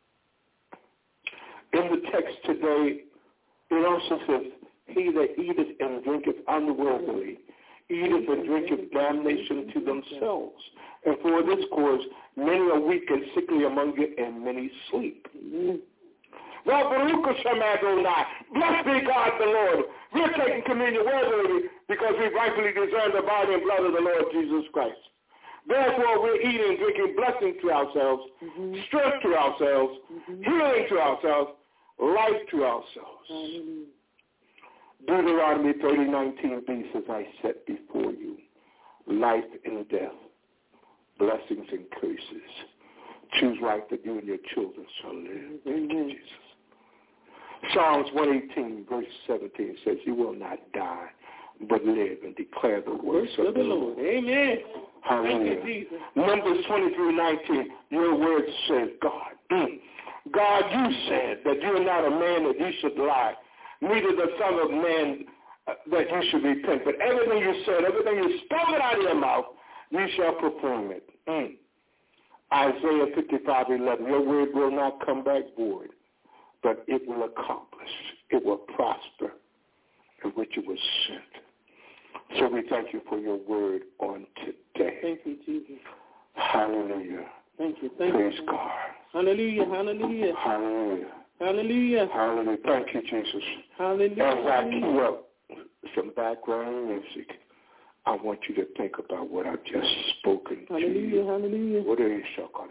In the text today, it also says, he that eateth and drinketh unworthily, eateth and drinketh damnation to themselves. And for this cause, many are weak and sickly among you, and many sleep. Well, Baruch Hashem Adonai, blessed be God the Lord. We're taking communion worthily because we rightfully discern the body and blood of the Lord Jesus Christ. Therefore, we're eating and drinking blessing to ourselves, strength to ourselves, healing to ourselves, life to ourselves. Deuteronomy 30:19b says, I set before you life and death, blessings and curses. Choose life that you and your children shall live. Thank you, Jesus. Psalms 118, verse 17 says, you will not die, but live and declare the works of the Lord. Amen. Hallelujah. Thank you, Jesus. Numbers 23:19, your word says, God, God, you said that you are not a man that you should lie, neither the son of man that you should repent. But everything you said, everything you spoken out of your mouth, you shall perform it. Isaiah 55:11, your word will not come back void, but it will accomplish, it will prosper in which it was sent. So we thank you for your word on today. Thank you, Jesus. Hallelujah. Thank you. Praise God. Hallelujah. Hallelujah. Hallelujah. Hallelujah. Hallelujah. Thank you, Jesus. Hallelujah. As I cue up some background music, I want you to think about what I've just spoken to you. Hallelujah. What are you showing?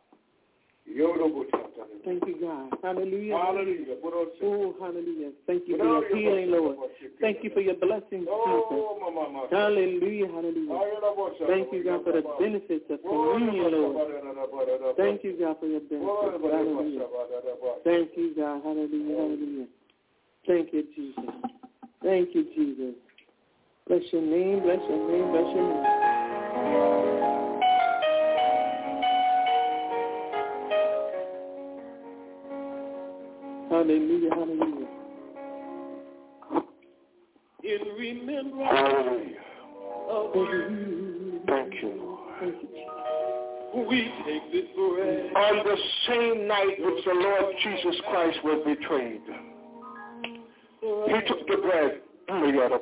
Thank you, God. Hallelujah. Hallelujah. Oh, hallelujah. Thank you for your healing, Lord. Thank you for your blessings, Jesus. Hallelujah. Hallelujah. Thank you, God, for the benefits of communion, Lord. Thank you, God, for your benefits. Hallelujah. Thank you, God. Hallelujah. Hallelujah. Thank you, Jesus. Thank you, Jesus. Bless your name, bless your name, bless your name. Hallelujah, hallelujah. In remembrance of you. Thank you, Lord. Thank you, Jesus. We take this bread. On the same night which the Lord Jesus Christ was betrayed, he took the bread. In remembrance.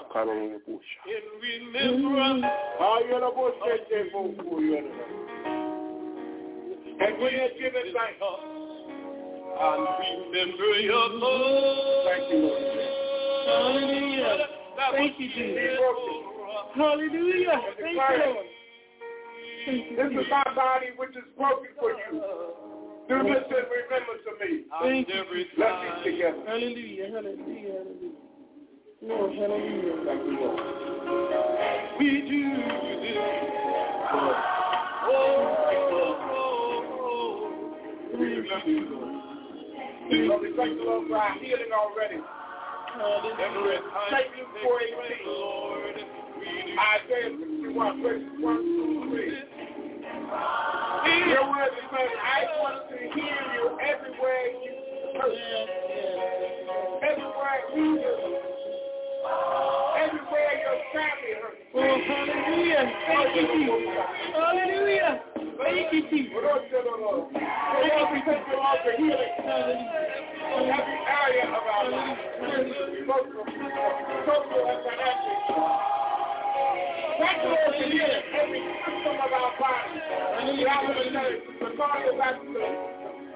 And we had given thanks. And remember your love. Thank you, Lord. Hallelujah. Thank you, Jesus. Hallelujah. Thank you, Lord. This is my body which is broken for you. Do this in remembrance of me. Thank you. Let's eat together. Hallelujah. Hallelujah. Hallelujah. Lord, hallelujah. Thank you, Lord. We do this. Lord, we thank the Lord for our healing already. Thank you for 18. Isaiah 61, verses 1 through 3. Your word says, I want to hear you everywhere you hurt. Everywhere you hurt. Everywhere your family hurts. Oh, hallelujah. Thank you, Jesus. Hallelujah. Thank you, Jesus. Lord, we thank you, Lord, for healing every area of our lives. Social and financial. Thank you, Lord, for healing every system of our body. And I'm going to tell you, the cardiovascular,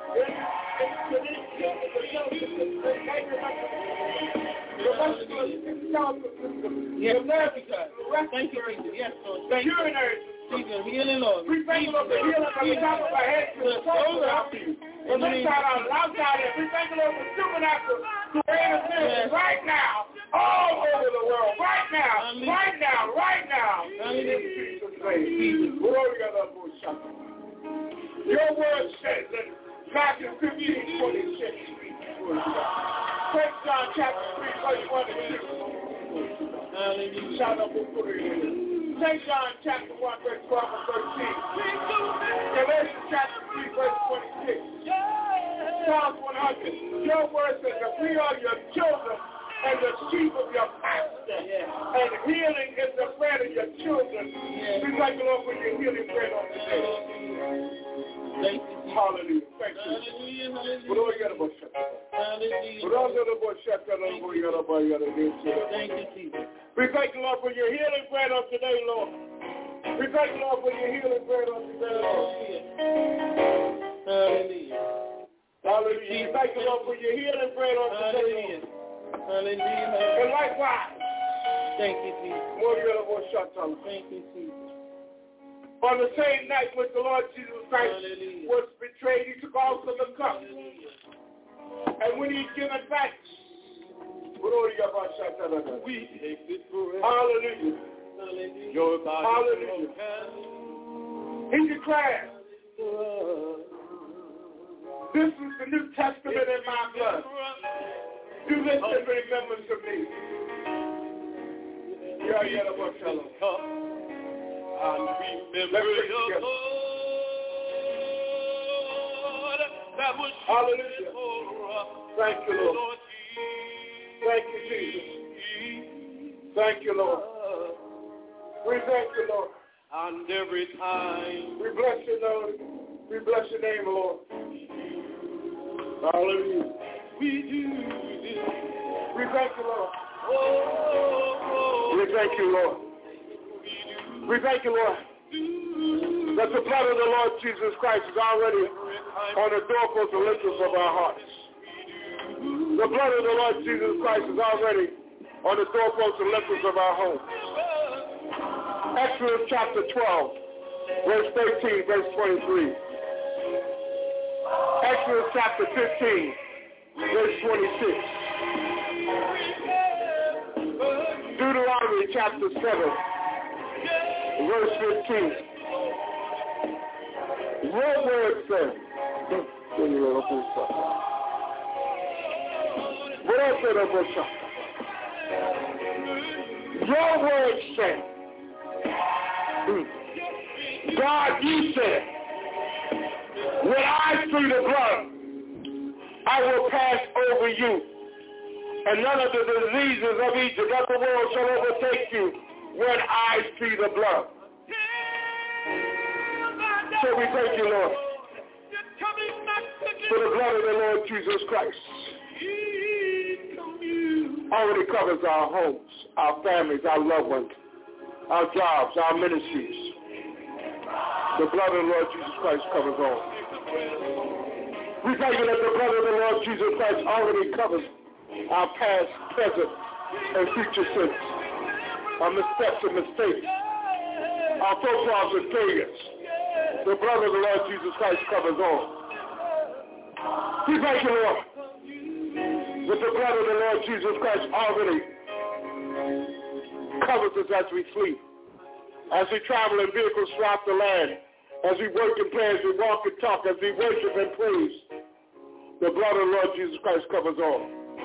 yes, thank you, Jesus. Yes, Lord. Thank you. Jesus, healing, Lord. We thank you for the healing from the top of our head to the soles of our feet. From inside out and outside in. We thank you, Lord, for supernatural creative miracles right now, all over the world, right now, right now, right now. In Jesus' name. Your word says that Matthew 15:26. St. John chapter 3, verse 1 and 6. Shout out for St. John chapter 1, verse 12 and 13. Galatians chapter 3, verse 26. Psalms 100. Your word says that we are your children and the sheep of your pasture. And healing is the bread of your children. We thank you, Lord, for your healing bread on today. Thank you. Hallelujah. Thank you. Hallelujah. Thank you, Jesus. We thank you, Lord, for your healing bread on today, Lord. We thank you, Lord, for your healing bread on today, Lord. Hallelujah. Hallelujah. We thank you, Lord, for your healing bread on today, Lord. Hallelujah. And likewise. Thank you, Jesus. Thank you, Jesus. On the same night when the Lord Jesus Christ was betrayed, he took also the cup. And when he'd given thanks, We take it forever. Hallelujah. Your body. Hallelujah. He declares, this is the New Testament in my blood. Do this in remembrance of me. And remember your Lord that was hallelujah. Thank you, Lord. Thank you, Jesus. Thank you, Lord. We thank you, Lord. And every time we bless you, Lord. We bless your name, Lord. Hallelujah. We do this. We thank you, Lord. We thank you, Lord. We thank you, Lord, that the blood of the Lord Jesus Christ is already on the doorposts and lintels of our hearts. The blood of the Lord Jesus Christ is already on the doorposts and lintels of our homes. Exodus chapter 12, verse 13, verse 23. Exodus chapter 15, verse 26. Deuteronomy chapter 7, verse 15. Your word says, your word said, God, you said, when I see the blood, I will pass over you, and none of the diseases of Egypt of the world shall overtake you when I see the blood. So we thank you, Lord, for the blood of the Lord Jesus Christ. Already covers our homes, our families, our loved ones, our jobs, our ministries. The blood of the Lord Jesus Christ covers all. We thank you that the blood of the Lord Jesus Christ already covers our past, present, and future sins, our missteps and mistakes, our faux pas and failures. The blood of the Lord Jesus Christ covers all. We thank you, Lord, that the blood of the Lord Jesus Christ already covers us as we sleep, as we travel in vehicles throughout the land, as we work and play, as we walk and talk, as we worship and praise. The blood of the Lord Jesus Christ covers all.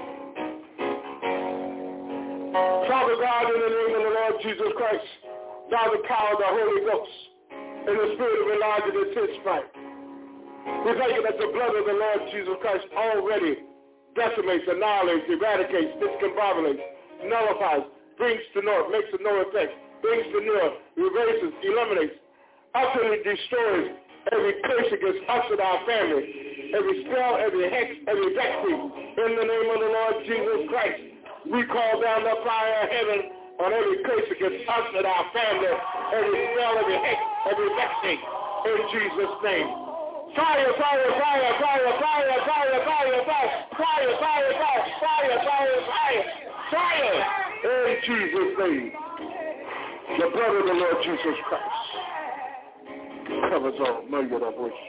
Father God, in the name of the Lord Jesus Christ, by the power of the Holy Ghost, in the spirit of Elijah the Tishbite, we thank you that the blood of the Lord Jesus Christ already decimates, annihilates, eradicates, discombobulates, nullifies, brings to naught, makes a no effect, brings to naught, erases, eliminates, utterly destroys every curse against us and our family, every spell, every hex, every vexing. In the name of the Lord Jesus Christ, we call down the fire of heaven on every curse against us and our family, every spell, every hex, every vexing. In Jesus' name. Fire, fire, fire, fire, fire, fire, fire, fire, fire, fire, fire, fire, fire, fire, fire. In Jesus' name. The blood of the Lord Jesus Christ covers all. We thank you,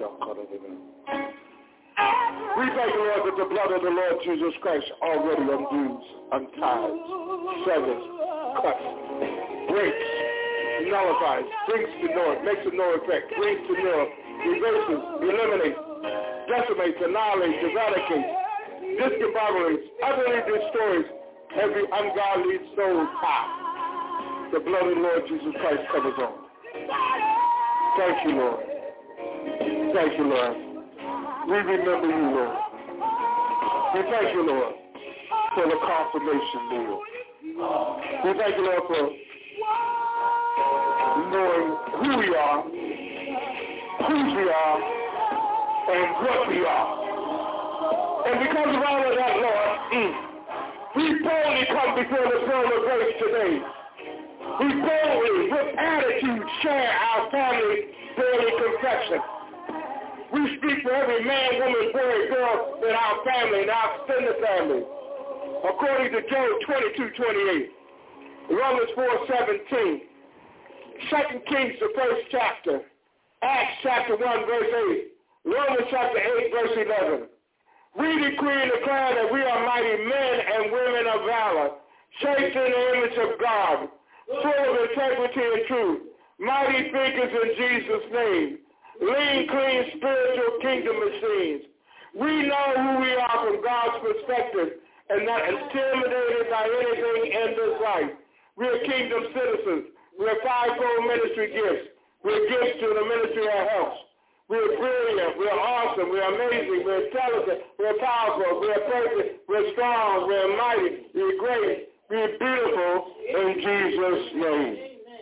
Lord, that the blood of the Lord Jesus Christ already undoes, unties, severs, cuts, breaks, nullifies, brings to naught, makes a no effect, brings to naught, reverses, eliminates, decimates, annihilates, eradicates, discombobulates, utterly destroys every ungodly soul tie. The blood of the Lord Jesus Christ covers all. Thank you, Lord. Thank you, Lord. We remember you, Lord. We thank you, Lord, for the confirmation meal. We thank you, Lord, for knowing who we are, whose we are, and what we are. And because of all of that, Lord, we boldly come before the throne of grace today. We boldly, with attitude, share our family daily confession. We speak for every man, woman, boy, girl in our family, in our extended family. According to Job 22:28, Romans 4:17, 2 Kings, the first chapter, Acts chapter 1, verse 8, Romans chapter 8, verse 11, We decree and declare that we are mighty men and women of valor, shaped in the image of God, full of integrity and truth, mighty thinkers in Jesus' name, lean, clean, spiritual kingdom machines. We know who we are from God's perspective and not intimidated by anything in this life. We are kingdom citizens. We are fivefold ministry gifts. We are gifts to the ministry of helps. We are brilliant. We are awesome. We are amazing. We are intelligent. We are powerful. We are perfect. We are strong. We are mighty. We are great. We are beautiful in Jesus' name.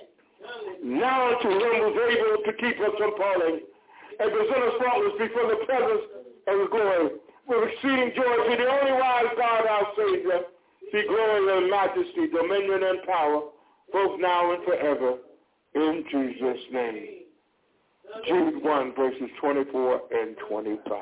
Now to him who is able to keep us from falling and present us faultless before the presence of his glory. With exceeding joy to the only wise God, our Savior, be glory and majesty, dominion and power, both now and forever, in Jesus' name. Jude 1, verses 24 and 25.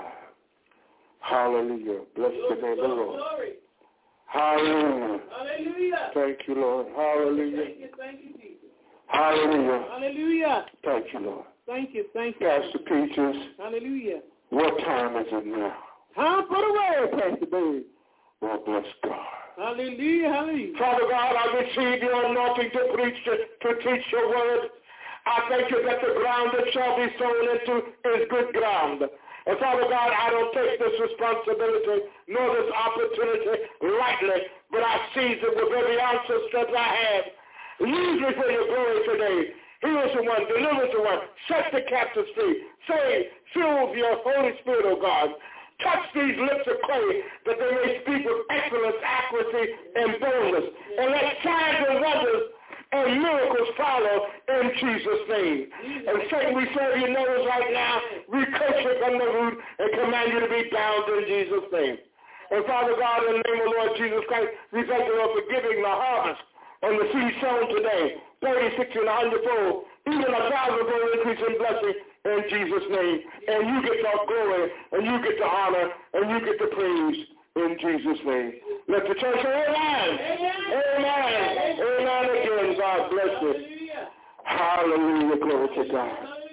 Hallelujah. Bless the name of the Lord. Hallelujah. Hallelujah. Thank you, Lord. Hallelujah. Thank you, Jesus. Hallelujah. Hallelujah. Thank you, Lord. Thank you. Pastor Peaches, Hallelujah. what time is it now? Time for the word, Pastor Bird. Well, bless God. Hallelujah. Father God, I receive your anointing to preach, to teach your word. I thank you that the ground that shall be sown into is good ground. And Father God, I don't take this responsibility nor this opportunity lightly, but I seize it with every ounce of strength I have. Use me for your glory today. Heals the one, delivers the one, set the captives free. Save, fill with your Holy Spirit, O God. Touch these lips of clay that they may speak with excellence, accuracy, and boldness. And let signs and wonders and miracles follow in Jesus' name. And Satan, we serve your nose right now. We curse you from the root and command you to be bound in Jesus' name. And Father God, in the name of Lord Jesus Christ, we thank you, Lord, for giving the harvest and the seed sown today, 30, 60, and 100-fold, even 1,000-fold increase in blessing in Jesus' name. And you get the glory, and you get the honor, and you get the praise in Jesus' name. Let the church say amen. Amen. Amen again. God bless you. Hallelujah. Glory to God.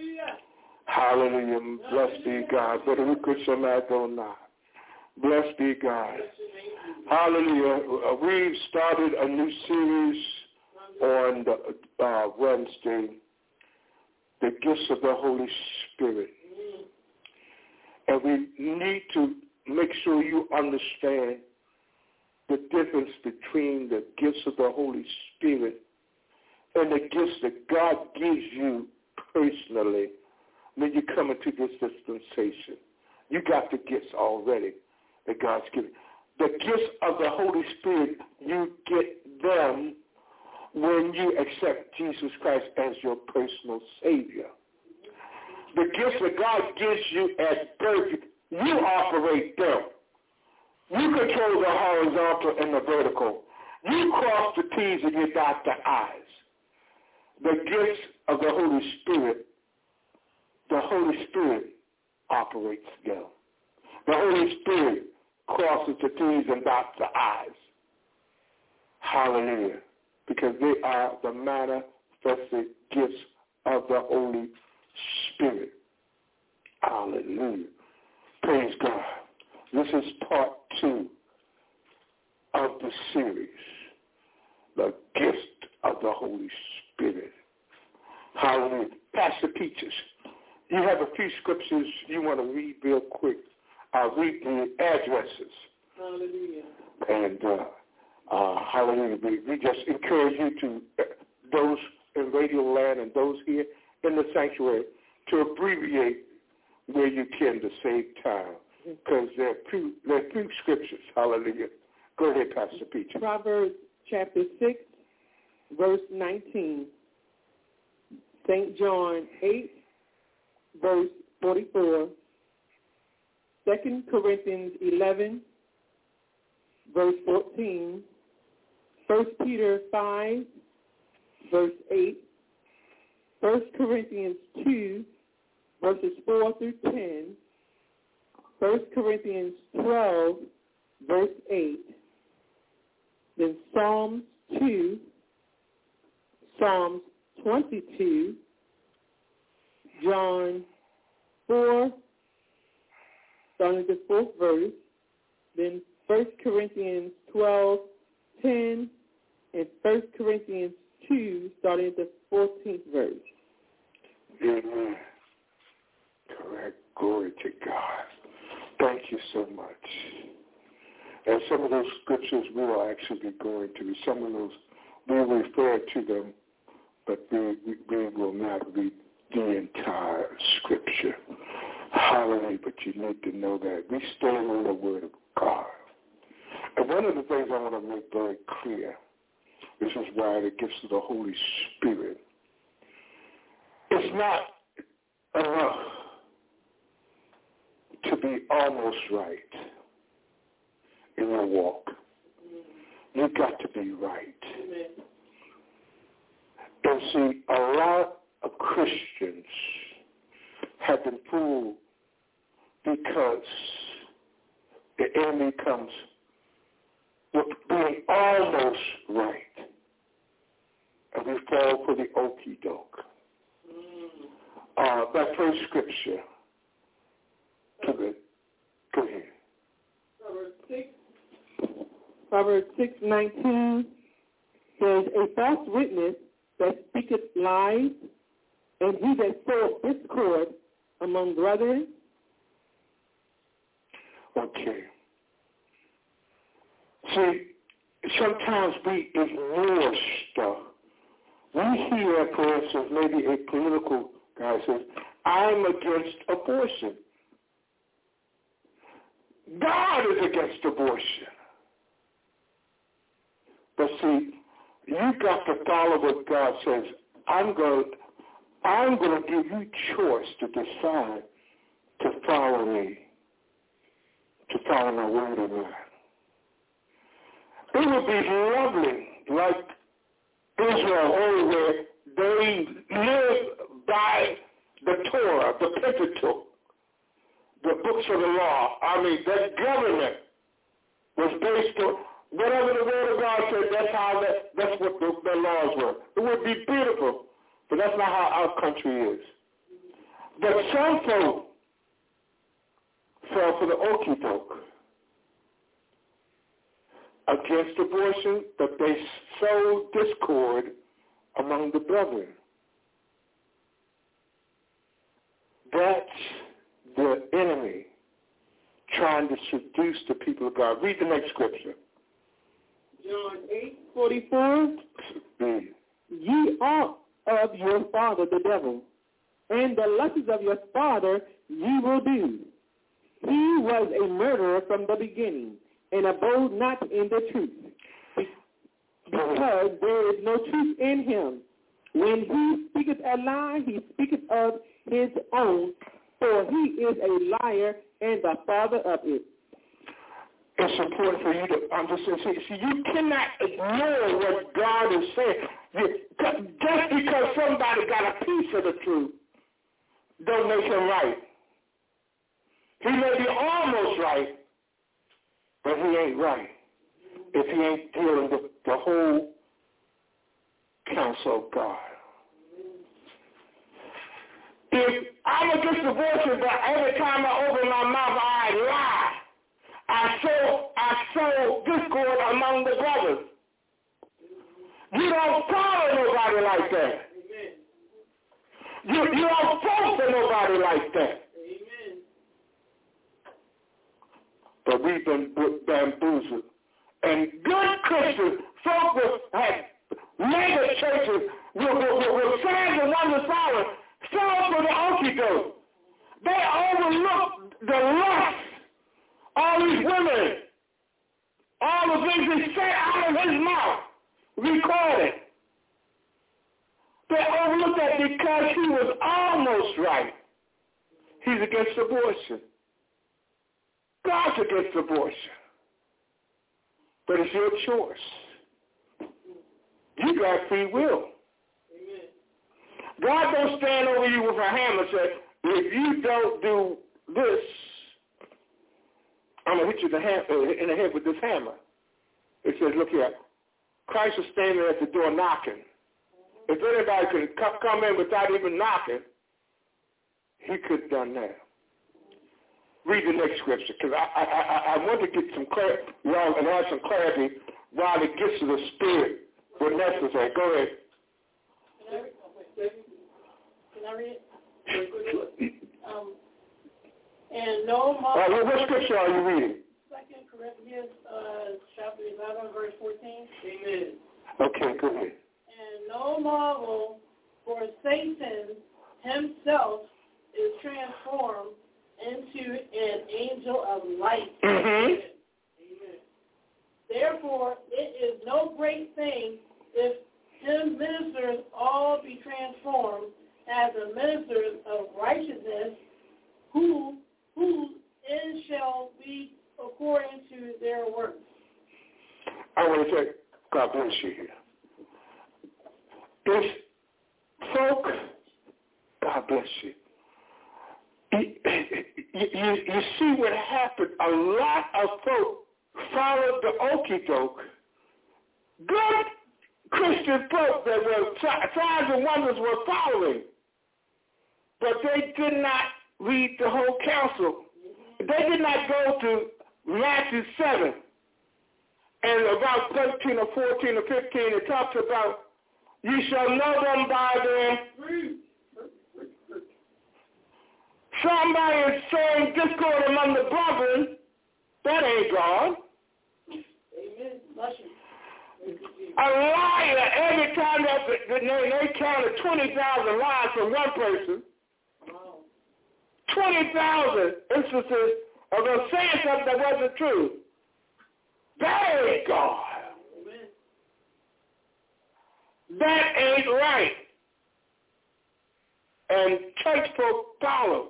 Hallelujah. Blessed be God. But who could Shemad Blessed be God. Hallelujah. We've started a new series on the Wednesday, the gifts of the Holy Spirit. And we need to make sure you understand the difference between the gifts of the Holy Spirit and the gifts that God gives you personally when you come into this dispensation. You got the gifts already that God's given. The gifts of the Holy Spirit, you get them when you accept Jesus Christ as your personal Savior. The gifts that God gives you at birth, you operate them. You control the horizontal and the vertical. You cross the T's and you dot the I's. The gifts of the Holy Spirit operates them. The Holy Spirit crosses the T's and dots the I's. Hallelujah. Because they are the manifested gifts of the Holy Spirit. Hallelujah. Praise God. This is part 2 of the series, the gift of the Holy Spirit. Hallelujah. Pastor Peaches, you have a few scriptures you want to read real quick. I'll read the addresses. Hallelujah. And hallelujah. We just encourage you to, those in Radio Land and those here in the sanctuary, to abbreviate where you can to save time. Because there are few scriptures. Hallelujah. Go ahead, Pastor Peaches. Proverbs chapter 6, verse 19. St. John 8, verse 44. 2 Corinthians 11, verse 14. 1 Peter 5, verse 8. 1 Corinthians 2, verses 4 through 10. 1 Corinthians 12, verse 8. Then Psalms 2, Psalms 22, John 4, starting at the 4th verse, then 1 Corinthians 12:10, and 1 Corinthians 2, starting at the 14th verse. Amen. Correct. Glory to God. Thank you so much. And some of those scriptures we will actually be going to. Some of those, we will refer to them, but we will not read the entire scripture. Hallelujah. But you need to know that we stand on the word of God. And one of the things I want to make very clear, this is why the gifts of the Holy Spirit, it's not enough to be almost right in your walk. You've got to be right. And see, a lot of Christians have been fooled because the enemy comes with being almost right. And we fall for the okie doke. That first scripture. Go ahead. Proverbs 6:19 says, a false witness that speaketh lies, and he that soweth discord among brethren. Okay. See, sometimes we ignore stuff. We hear, for instance, maybe a political guy says, I'm against abortion. God is against abortion. But see, you've got to follow what God says. I'm going to give you choice to decide to follow me, to follow my word or not. It would be lovely, like Israel, where they live by the Torah, the Pentateuch, the books of the law. I mean, that government was based on whatever the word of God said. That's what the laws were. It would be beautiful, but that's not how our country is. But some folk fell for the okie doke against abortion, but they sowed discord among the brethren. That's the enemy trying to seduce the people of God. Read the next scripture. John 8:44. Ye are of your father the devil, and the lusts of your father ye will do. He was a murderer from the beginning, and abode not in the truth, because there is no truth in him. When he speaketh a lie, he speaketh of his own, for he is a liar and the father of it. It's important for you to understand. See, you cannot ignore what God is saying. Just because somebody got a piece of the truth, don't make him right. He may be almost right, but he ain't right if he ain't dealing with the whole counsel of God. If I'm against abortion, but every time I open my mouth, I lie. I sow discord among the brothers. You don't follow nobody like that. You don't vote for nobody like that. Amen. But we've been bamboozled. And good Christians, folk will have mega churches with signs and wonders following, fall for the okie doke. They overlook the lust. All these women, all the things he said out of his mouth, recorded. They overlooked that because he was almost right. He's against abortion. God's against abortion. But it's your choice. You got free will. Amen. God don't stand over you with a hammer and say, if you don't do this, I'm going to hit you in the head with this hammer. It says, look here, Christ was standing at the door knocking. If anybody could come in without even knocking, he could have done that. read the next scripture, because I want to get some clarity, and have some clarity while it gets to the Spirit when necessary. Go ahead. Can I read it? And no more. What scripture are you reading? 2 Corinthians chapter 11, verse 14. Amen. Okay, go ahead. And no marvel, for Satan himself is transformed into an angel of light. Mm-hmm. Amen. Therefore, it is no great thing if his ministers all be transformed as the ministers of righteousness, whose end shall be according to their works. I want to say, God bless you here. This folk, God bless you. You see what happened? A lot of folk followed the okie doke. Good Christian folk that were signs and wonders were following, but they did not read the whole counsel. They did not go to Matthew 7 and about 13 or 14 or 15. It talks about you shall know them by their fruit. Somebody is saying discord among the brethren. That ain't God. Amen. A liar, every time that they counted 20,000 lies from one person, 20,000 instances of them saying something that wasn't true. That ain't God. Amen. That ain't right. And church folk followed.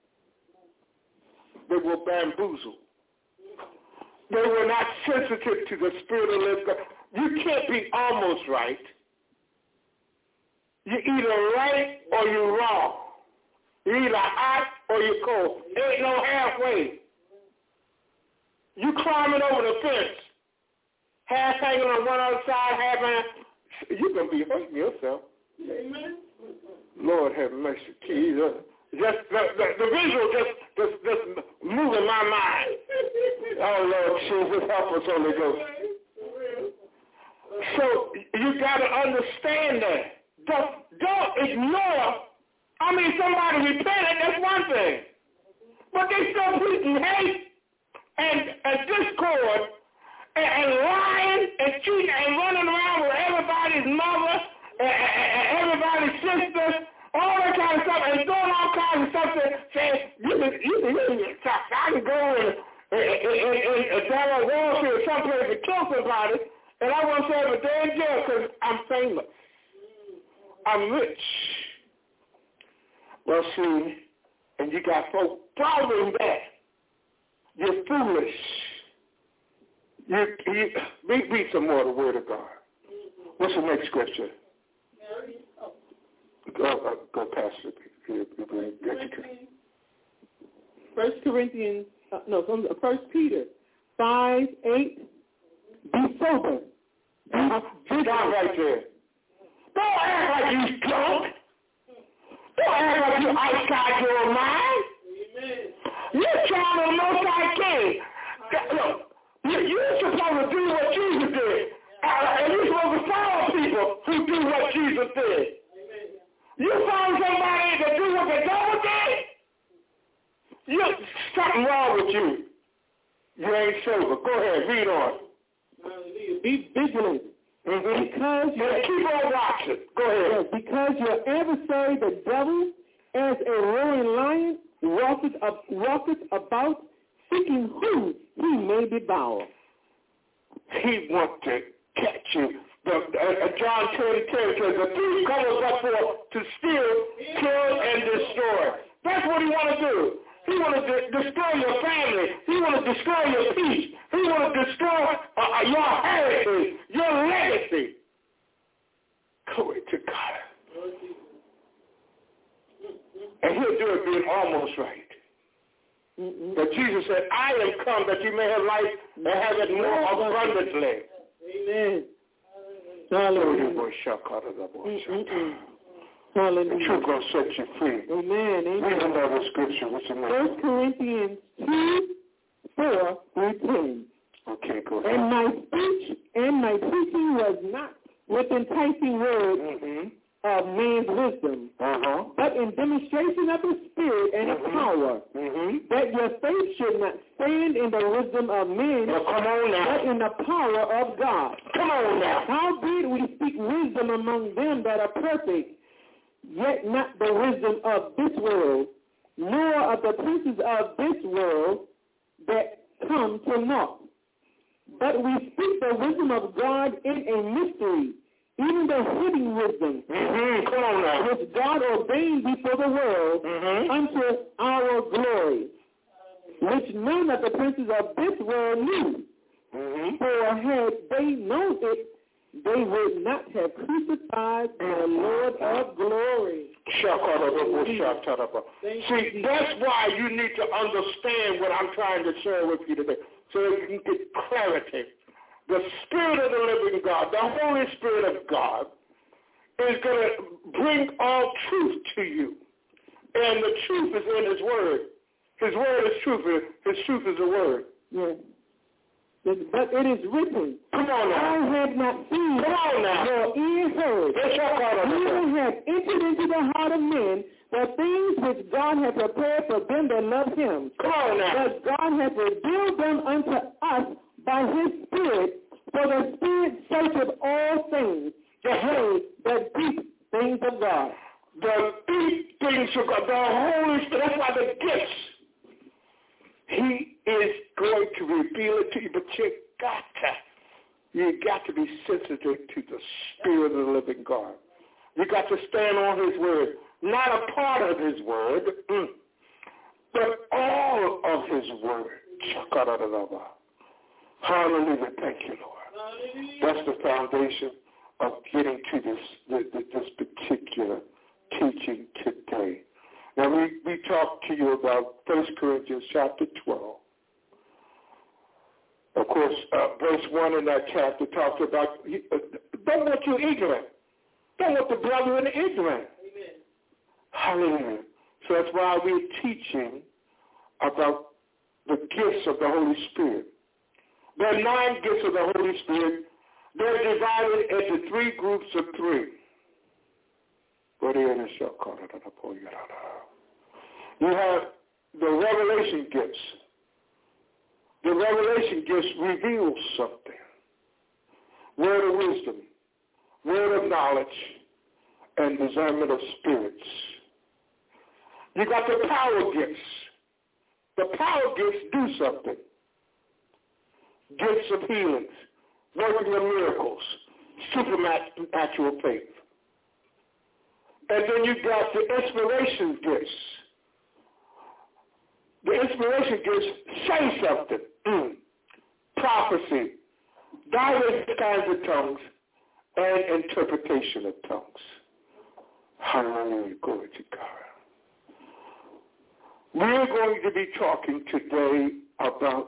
They were bamboozled. They were not sensitive to the Spirit of the living God. You can't be almost right. You're either right or you're wrong. You're either hot or you're cold. There ain't no halfway. You climbing over the fence, half hanging on one other side, half hanging, you're going to be hurting yourself. Amen. Lord have mercy. Jesus. Just the visual just moving my mind. Oh, Lord Jesus, help us, Holy Ghost. So you got to understand that. Don't ignore. I mean, somebody repented, that's one thing. But they still preaching hate and discord and lying and cheating and running around with everybody's mother and everybody's sister, all that kind of stuff, and doing all kinds of stuff saying, I can go and down on Wall Street or someplace and kill somebody, and I won't say every day in jail because I'm famous. I'm rich. Well, see, and you got folks following that. You're foolish. Read some more of the Word of God. What's the next scripture? Go past it. 1 Peter 5:8. Be sober. Stop right there. Don't act like you drunk. Don't act like you're outside your mind. Amen. You're child of the Most High King. Look, you're supposed to do what Jesus did. And you're supposed to follow people who do what Jesus did. Amen. You follow somebody that do what the devil did, something wrong with you. You ain't sober. Go ahead, read on. Be vigilant. Mm-hmm. Because keep on watching. Go ahead. Because your adversary, the devil, as a roaring lion, walketh about, seeking whom he may devour. He wants to catch you. John 10:10 says, the thief cometh but for to steal, kill, and destroy. That's what he wants to do. He wants to destroy your family. He wants to destroy your peace. He wants to destroy your heritage, your legacy. Glory to God. And he'll do it being almost right. But Jesus said, I am come that you may have life and have it more abundantly. Amen. Hallelujah. The truth going to set you free. Amen. Amen. Read another scripture. What's the name? 1 Corinthians 2:4-10. Okay, go ahead. And my speech and my preaching was not with enticing words of man's wisdom, but in demonstration of the Spirit and of power, that your faith should not stand in the wisdom of men, but in the power of God. Come on now. Howbeit we speak wisdom among them that are perfect, yet not the wisdom of this world, nor of the princes of this world that come to naught. But we speak the wisdom of God in a mystery, even the hidden wisdom, which God ordained before the world unto our glory, which none of the princes of this world knew. For had they known it, they would not have crucified the Lord of glory. See, that's why you need to understand what I'm trying to share with you today, so that you can get clarity. The Spirit of the living God, the Holy Spirit of God, is going to bring all truth to you. And the truth is in His Word. His Word is truth. His truth is a word. Yes. But it is written, come on now. I have not seen, come on now. Your ear heard, neither have entered into the heart of men the things which God has prepared for them that love Him. Come on now. But God has revealed them unto us by His Spirit, for the Spirit searcheth all things, the deep things of God. The deep things of God, the Holy Spirit, that's why the gifts, He is going to reveal it to you, but you got to be sensitive to the Spirit of the living God. You got to stand on His Word, not a part of His Word, but all of His Word. Hallelujah. Thank you, Lord. Hallelujah. That's the foundation of getting to this particular teaching today. Now, we talked to you about 1 Corinthians chapter 12. Of course, verse 1 in that chapter talks about, don't want you ignorant. Don't want the brethren ignorant. Amen. Hallelujah. So that's why we're teaching about the gifts of the Holy Spirit. There are 9 gifts of the Holy Spirit. They're divided into 3 groups of 3. You have the revelation gifts. The revelation gifts reveal something. Word of wisdom, word of knowledge, and discernment of spirits. You got the power gifts. The power gifts do something. Gifts of healings, working of miracles, supernatural faith. And then you got the inspiration gifts. The inspiration gifts say something. Prophecy, diverse kinds of tongues, and interpretation of tongues. Hallelujah. Glory to God. We're going to be talking today about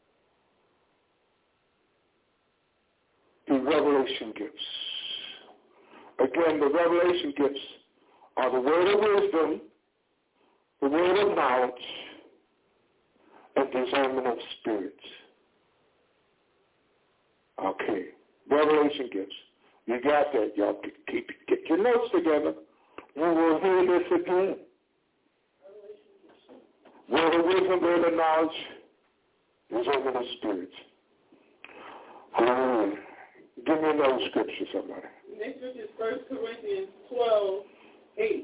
the revelation gifts. Again, the revelation gifts are the word of wisdom, the word of knowledge, and discernment of spirits. Okay, revelation gifts. You got that, y'all. Get your notes together. We will hear this again. Word of wisdom, word of knowledge, discernment of spirits. Hallelujah. Give me another scripture, somebody. Next verse is 1 Corinthians 12:8.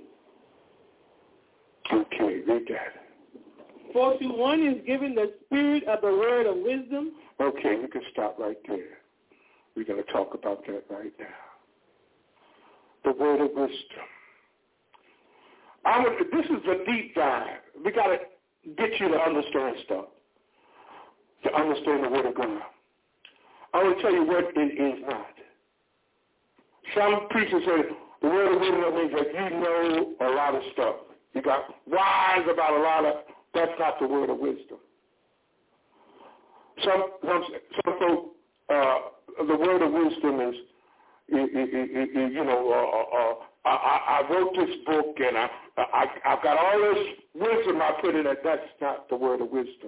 Okay, read that. For to one is given the spirit of the word of wisdom. Okay, we can stop right there. We're going to talk about that right now. The word of wisdom. This is a deep dive. We got to get you to understand stuff, to understand the word of God. I will tell you what it is not. Some preachers say the word of wisdom means that you know a lot of stuff. You got wise about a lot of. That's not the word of wisdom. Some folk, the word of wisdom is I wrote this book and I've got all this wisdom I put in it. That's not the word of wisdom.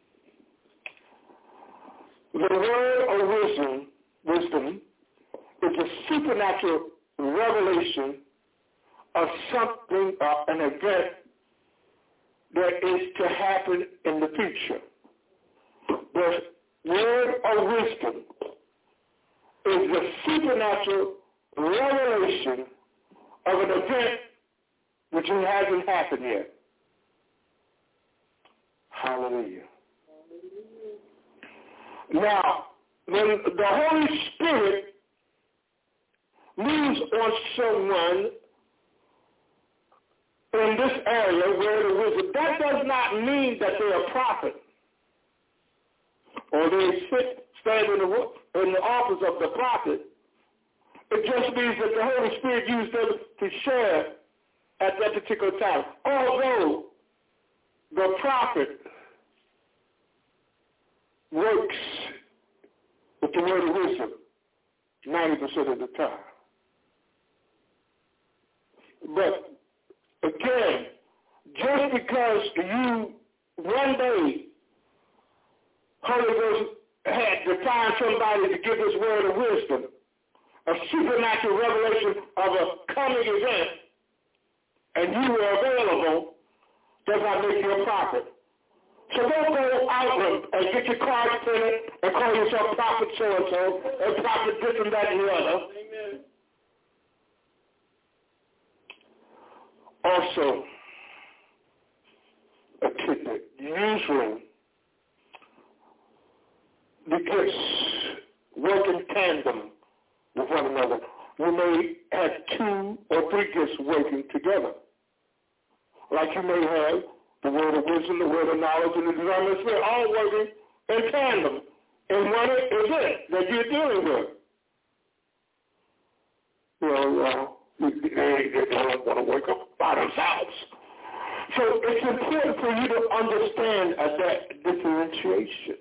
The word of wisdom is a supernatural revelation of something, an event that is to happen in the future. The word of wisdom is the supernatural revelation of an event which hasn't happened yet. Hallelujah. Now, when the Holy Spirit moves on someone in this area where the wisdom, that does not mean that they're a prophet or they stand in the office of the prophet. It just means that the Holy Spirit used them to share at that particular time. Although the prophet works with the word of wisdom 90% of the time. But again, just because you one day Holy Ghost had to find somebody to give this word of wisdom, a supernatural revelation of a coming event, and you were available, does not make you a prophet. So don't go out and get your card printed and call yourself prophet so-and-so, and prophet this and that and the other. Amen. Also, a tidbit. Usually, the gifts work in tandem with one another. You may have 2 or 3 gifts working together. Like you may have the word of wisdom, the word of knowledge, and the discernment spirit, all working in tandem in one event that you're dealing with. They don't want to wake up by themselves. So it's important for you to understand that differentiation.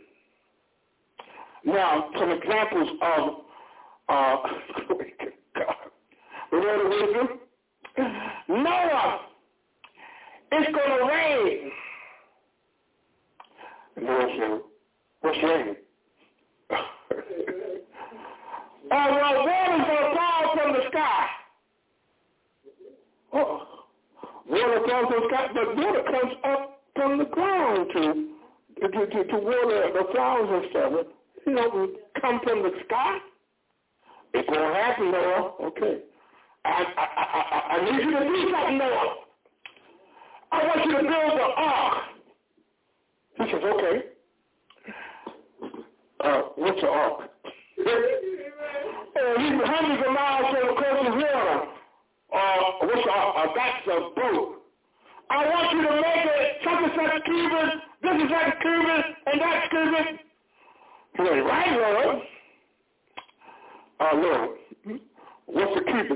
Now, some examples of the word of wisdom. Noah, it's going to rain. And Noah said, what's raining? Well, water's going to fall from the sky. Water falls from the sky, but water comes up from the ground to water the flowers and stuff. You know, come from the sky. It's going to happen, Noah. Okay. I need you to do something, Noah. I want you to build the ark. He says, okay. What's the ark? He's hundreds of miles from the coast of water. What's the ark? That's a boat. I want you to make it such and such cubits, this is such cubits, and that's cubits. He went, right, Lord. Lord, what's the cubit?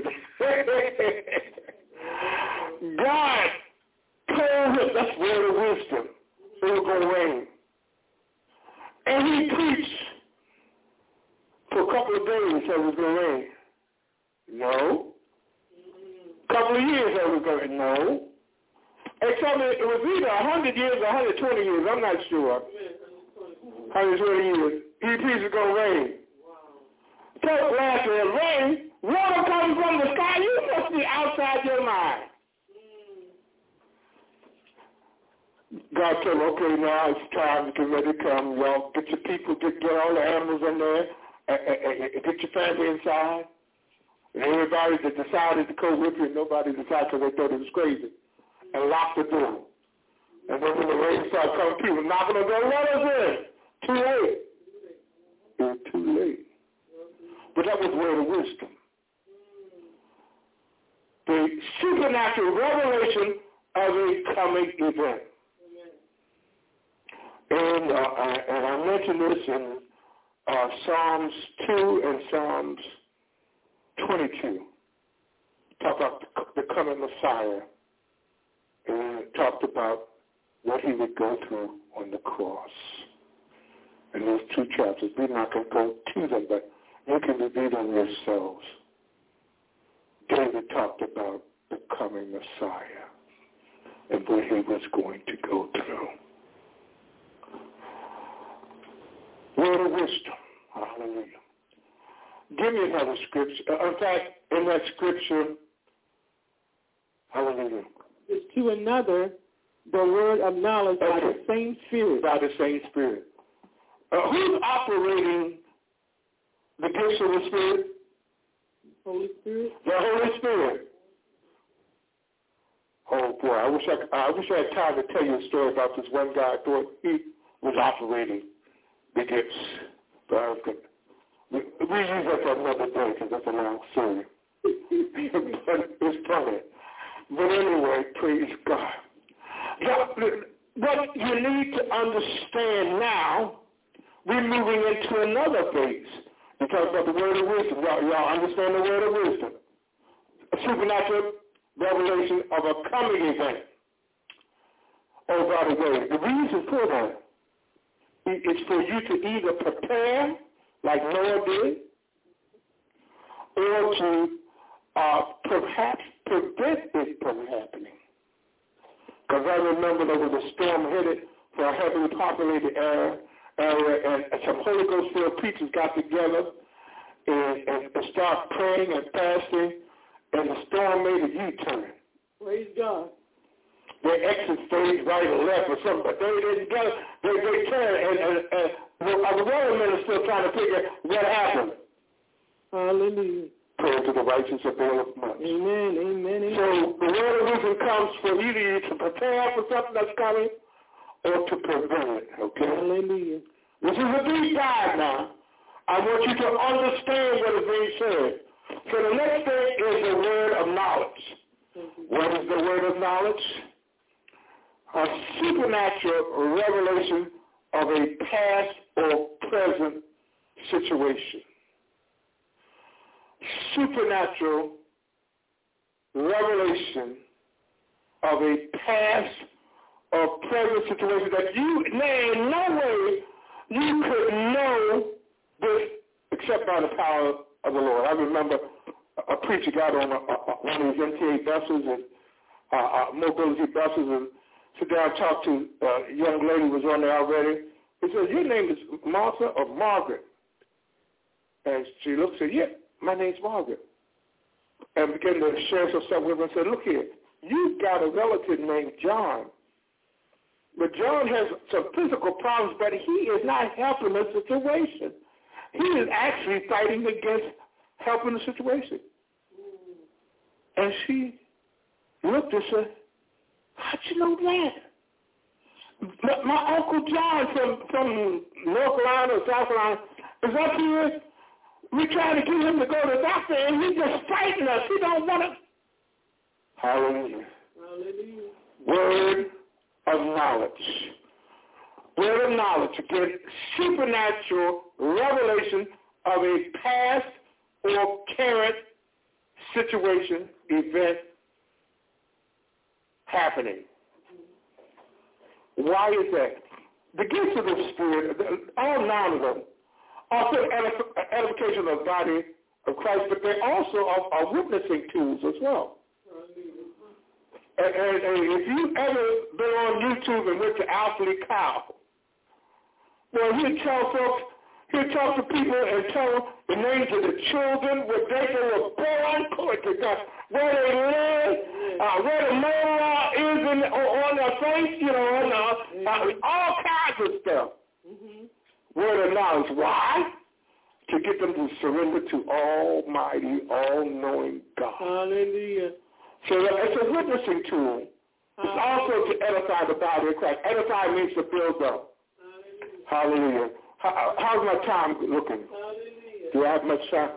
God told him, that's word of wisdom. It was going to rain. And he preached for a couple of days that it was going to rain. No. A couple of years that it was going to rain. No. They told me it was either 100 years or 120 years. I'm not sure. 120 years. He preached it's going to rain. So after it rain, water comes from the sky. You must be outside your mind. God told him, okay, now it's time to get ready to come. Y'all get your people, get all the animals in there, and get your family inside. And everybody that decided to go with you, nobody decided because they thought it was crazy, and locked the door. And then when the rain started coming, people knocking on the door, let us in. Too late. It was too late. But that was word of wisdom. The supernatural revelation of a coming event. And I mentioned this in Psalms 2 and Psalms 22. Talk about the coming Messiah. And talked about what he would go through on the cross. In those 2 chapters. We're not going to go to them, but you can read them yourselves. David talked about the coming Messiah and what he was going to go through. Word of wisdom. Hallelujah. Give me another scripture. In fact, in that scripture, hallelujah. It's to another the word of knowledge by the same Spirit. By the same Spirit. Who's operating the gifts of the Spirit? Holy Spirit. The Holy Spirit. Oh boy, I wish I had time to tell you a story about this one guy. I thought he was operating the gifts. But we use that for another day because that's a long story. But it's funny. But anyway, praise God. What you need to understand now, we're moving into another phase. We talk about the word of wisdom. Y'all understand the word of wisdom? A supernatural revelation of a coming event. Oh, by the way, the reason for that is for you to either prepare, like Noah did, or to perhaps prevent it from happening. Because I remember there was a storm headed for a heavily populated area, and some Holy Ghost-filled preachers got together and started praying and fasting, and the storm made a U-turn. Praise God. They exit stage right or left or something, but they didn't go. They turned, and the weathermen are still trying to figure what happened. Hallelujah. Prayer to the righteous availeth much. Amen, amen, amen. So the word of wisdom comes for either you to prepare for something that's coming or to prevent it, okay? Hallelujah. This is a deep dive now. I want you to understand what is being said. So the next thing is the word of knowledge. What is the word of knowledge? A supernatural revelation of a past or present situation. Supernatural revelation of a past or present situation that you, in no way you could know this except by the power of the Lord. I remember a preacher got on one of these MTA buses and mobility buses and sit down and talk to a young lady who was on there already. He said, "Your name is Martha or Margaret?" And she looked and said, "Yeah, my name's Margaret." And began to share some stuff with her and said, "Look here, you've got a relative named John. But John has some physical problems, but he is not helping the situation. He is actually fighting against helping the situation." And she looked and said, "How'd you know that? My Uncle John from North Carolina or South Carolina is up here. We trying to get him to go to the doctor, and he's just fighting us. He don't want to." Hallelujah. Hallelujah. Word of knowledge. Word of knowledge. Again, supernatural revelation of a past or current situation, event happening. Why is that? The gifts of the Spirit, all 9 of them, are for edification of the body of Christ, but they also are witnessing tools as well. And if you've ever been on YouTube and went to Alfred Cow, well, he'll tell folks, he'll talk to people and tell them the names of the children, where they were born, where they live, where the molar is on their face, all kinds of stuff. Mm-hmm. Word of knowledge. Why? To get them to surrender to Almighty, all-knowing God. Hallelujah. So it's a witnessing tool. It's also to edify the body of Christ. Edify means to build up. Hallelujah. How's my time looking? Hallelujah. Do I have much time?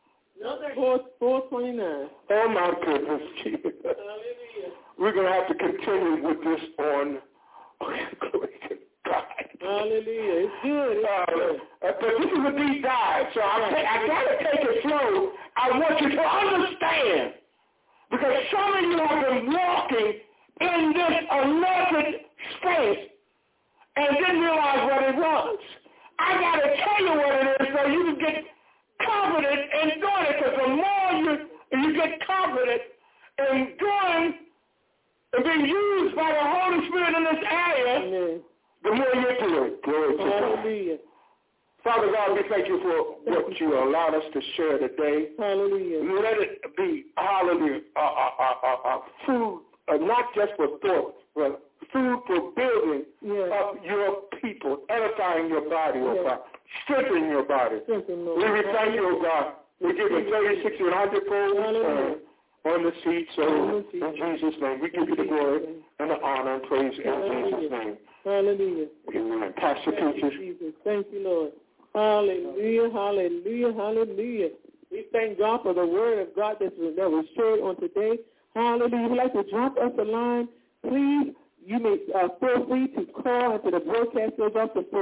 4:29. Oh, my goodness. Hallelujah. We're going to have to continue with this on glory to God. Hallelujah. It's good. But this is a deep dive, so I got to take it slow. I want you to understand, because some of you have been walking in this anointed space and didn't realize what it was. I got to tell you what it is so you can get confident in doing it, because the more you you get confident in going and being used by the Holy Spirit in this area, Amen. the more you do it. Glory to Hallelujah. God. Father God, we thank you for what you allowed us to share today. Hallelujah. Let it be, hallelujah, food, not just for thought, but food for building up your people, edifying your body, oh God, strengthening your body. We thank you, oh God. We give you 30, 60, and 100 fold on the seed. So in Jesus' name, we give you the glory and the honor and praise in Jesus' name. Hallelujah. Amen. Pastor Peaches. Jesus. Thank you, Lord. Hallelujah, hallelujah, hallelujah. We thank God for the word of God that was shared on today. Hallelujah. If you'd like to drop us a line, please, you may feel free to call into the broadcast goes up to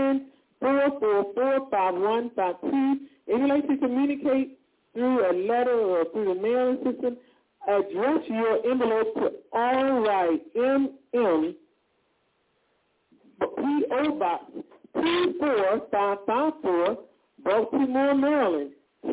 410-444-5152. If you'd like to communicate through a letter or through the mailing system, address your envelope to All Right M.M. P.O. Box 24554, Baltimore, Maryland,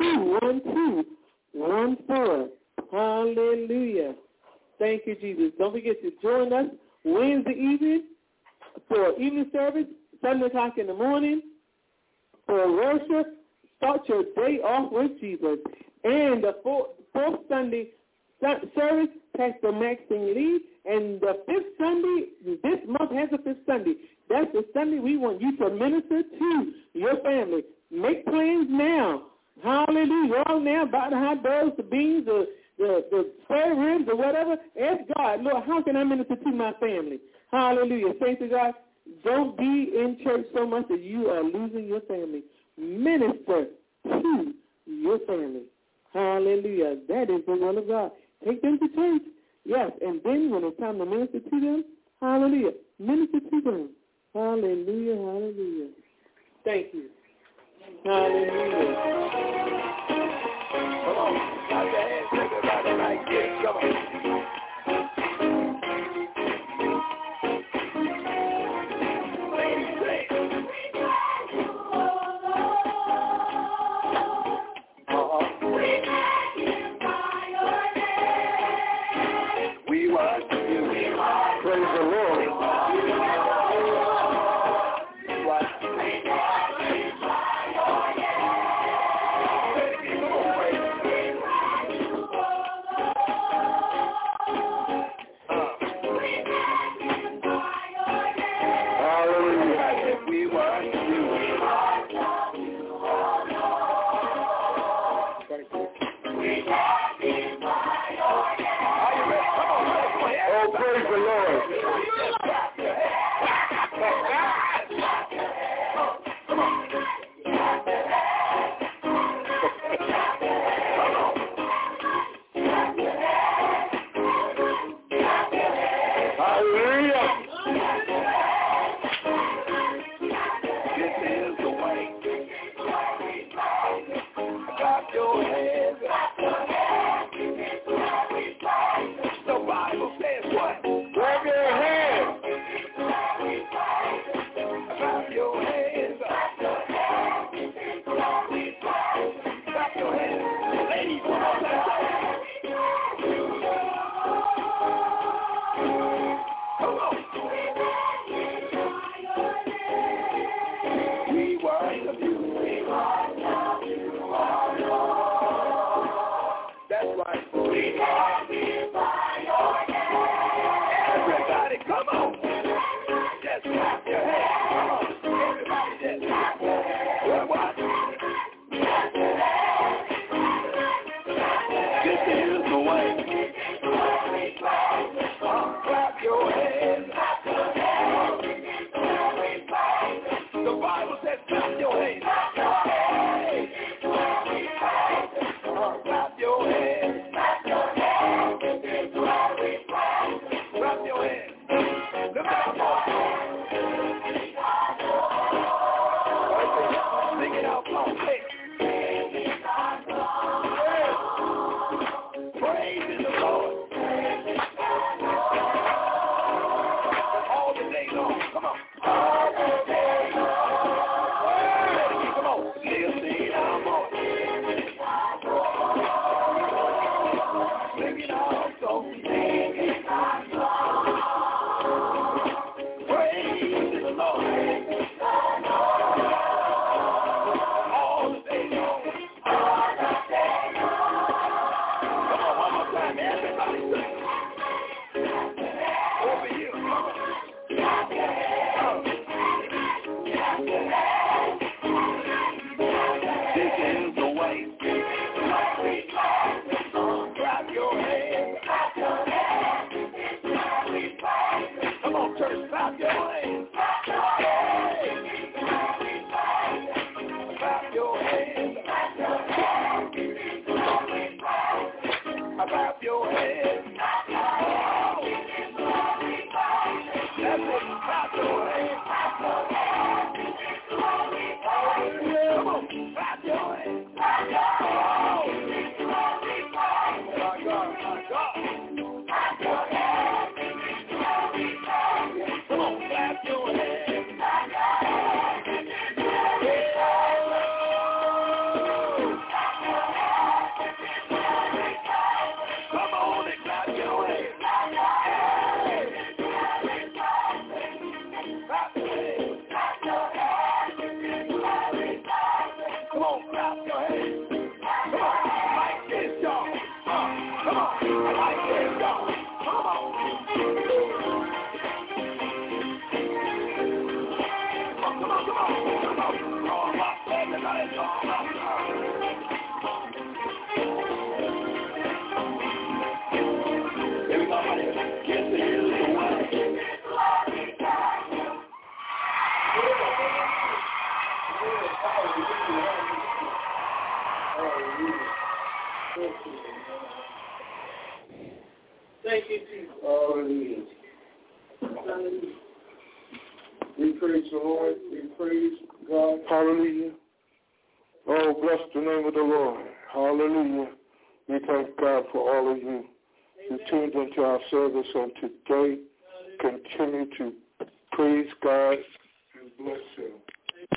21214. Hallelujah. Thank you, Jesus. Don't forget to join us Wednesday evening for evening service, 7 o'clock in the morning for worship. Start your day off with Jesus. And the fourth Sunday service, Pastor Maxine Lee. And the fifth Sunday, this month has a fifth Sunday. That's the Sunday we want you to minister to your family. Make plans now. Hallelujah. All now about the hot dogs, the beans, the spare ribs or whatever. Ask God, Lord, how can I minister to my family? Hallelujah. Thank you, God. Don't be in church so much that you are losing your family. Minister to your family. Hallelujah. That is the will of God. Take them to church. Yes, and then when it's time to minister to them, hallelujah, minister to them. Hallelujah, hallelujah. Thank you. Hallelujah. Come on. Clap your hands, everybody, like this. Come on. Praise the Lord. clap your hands. Come on, like this, y'all. Come on, like this, y'all. Come on. Come on. All up, everybody, all up. Here we go, buddy. Get the hills away. Thank you, Jesus. Hallelujah. We praise the Lord. We praise God. Hallelujah. Oh, bless the name of the Lord. Hallelujah. We thank God for all of you who tuned into our service on today. Continue to praise God and bless Him.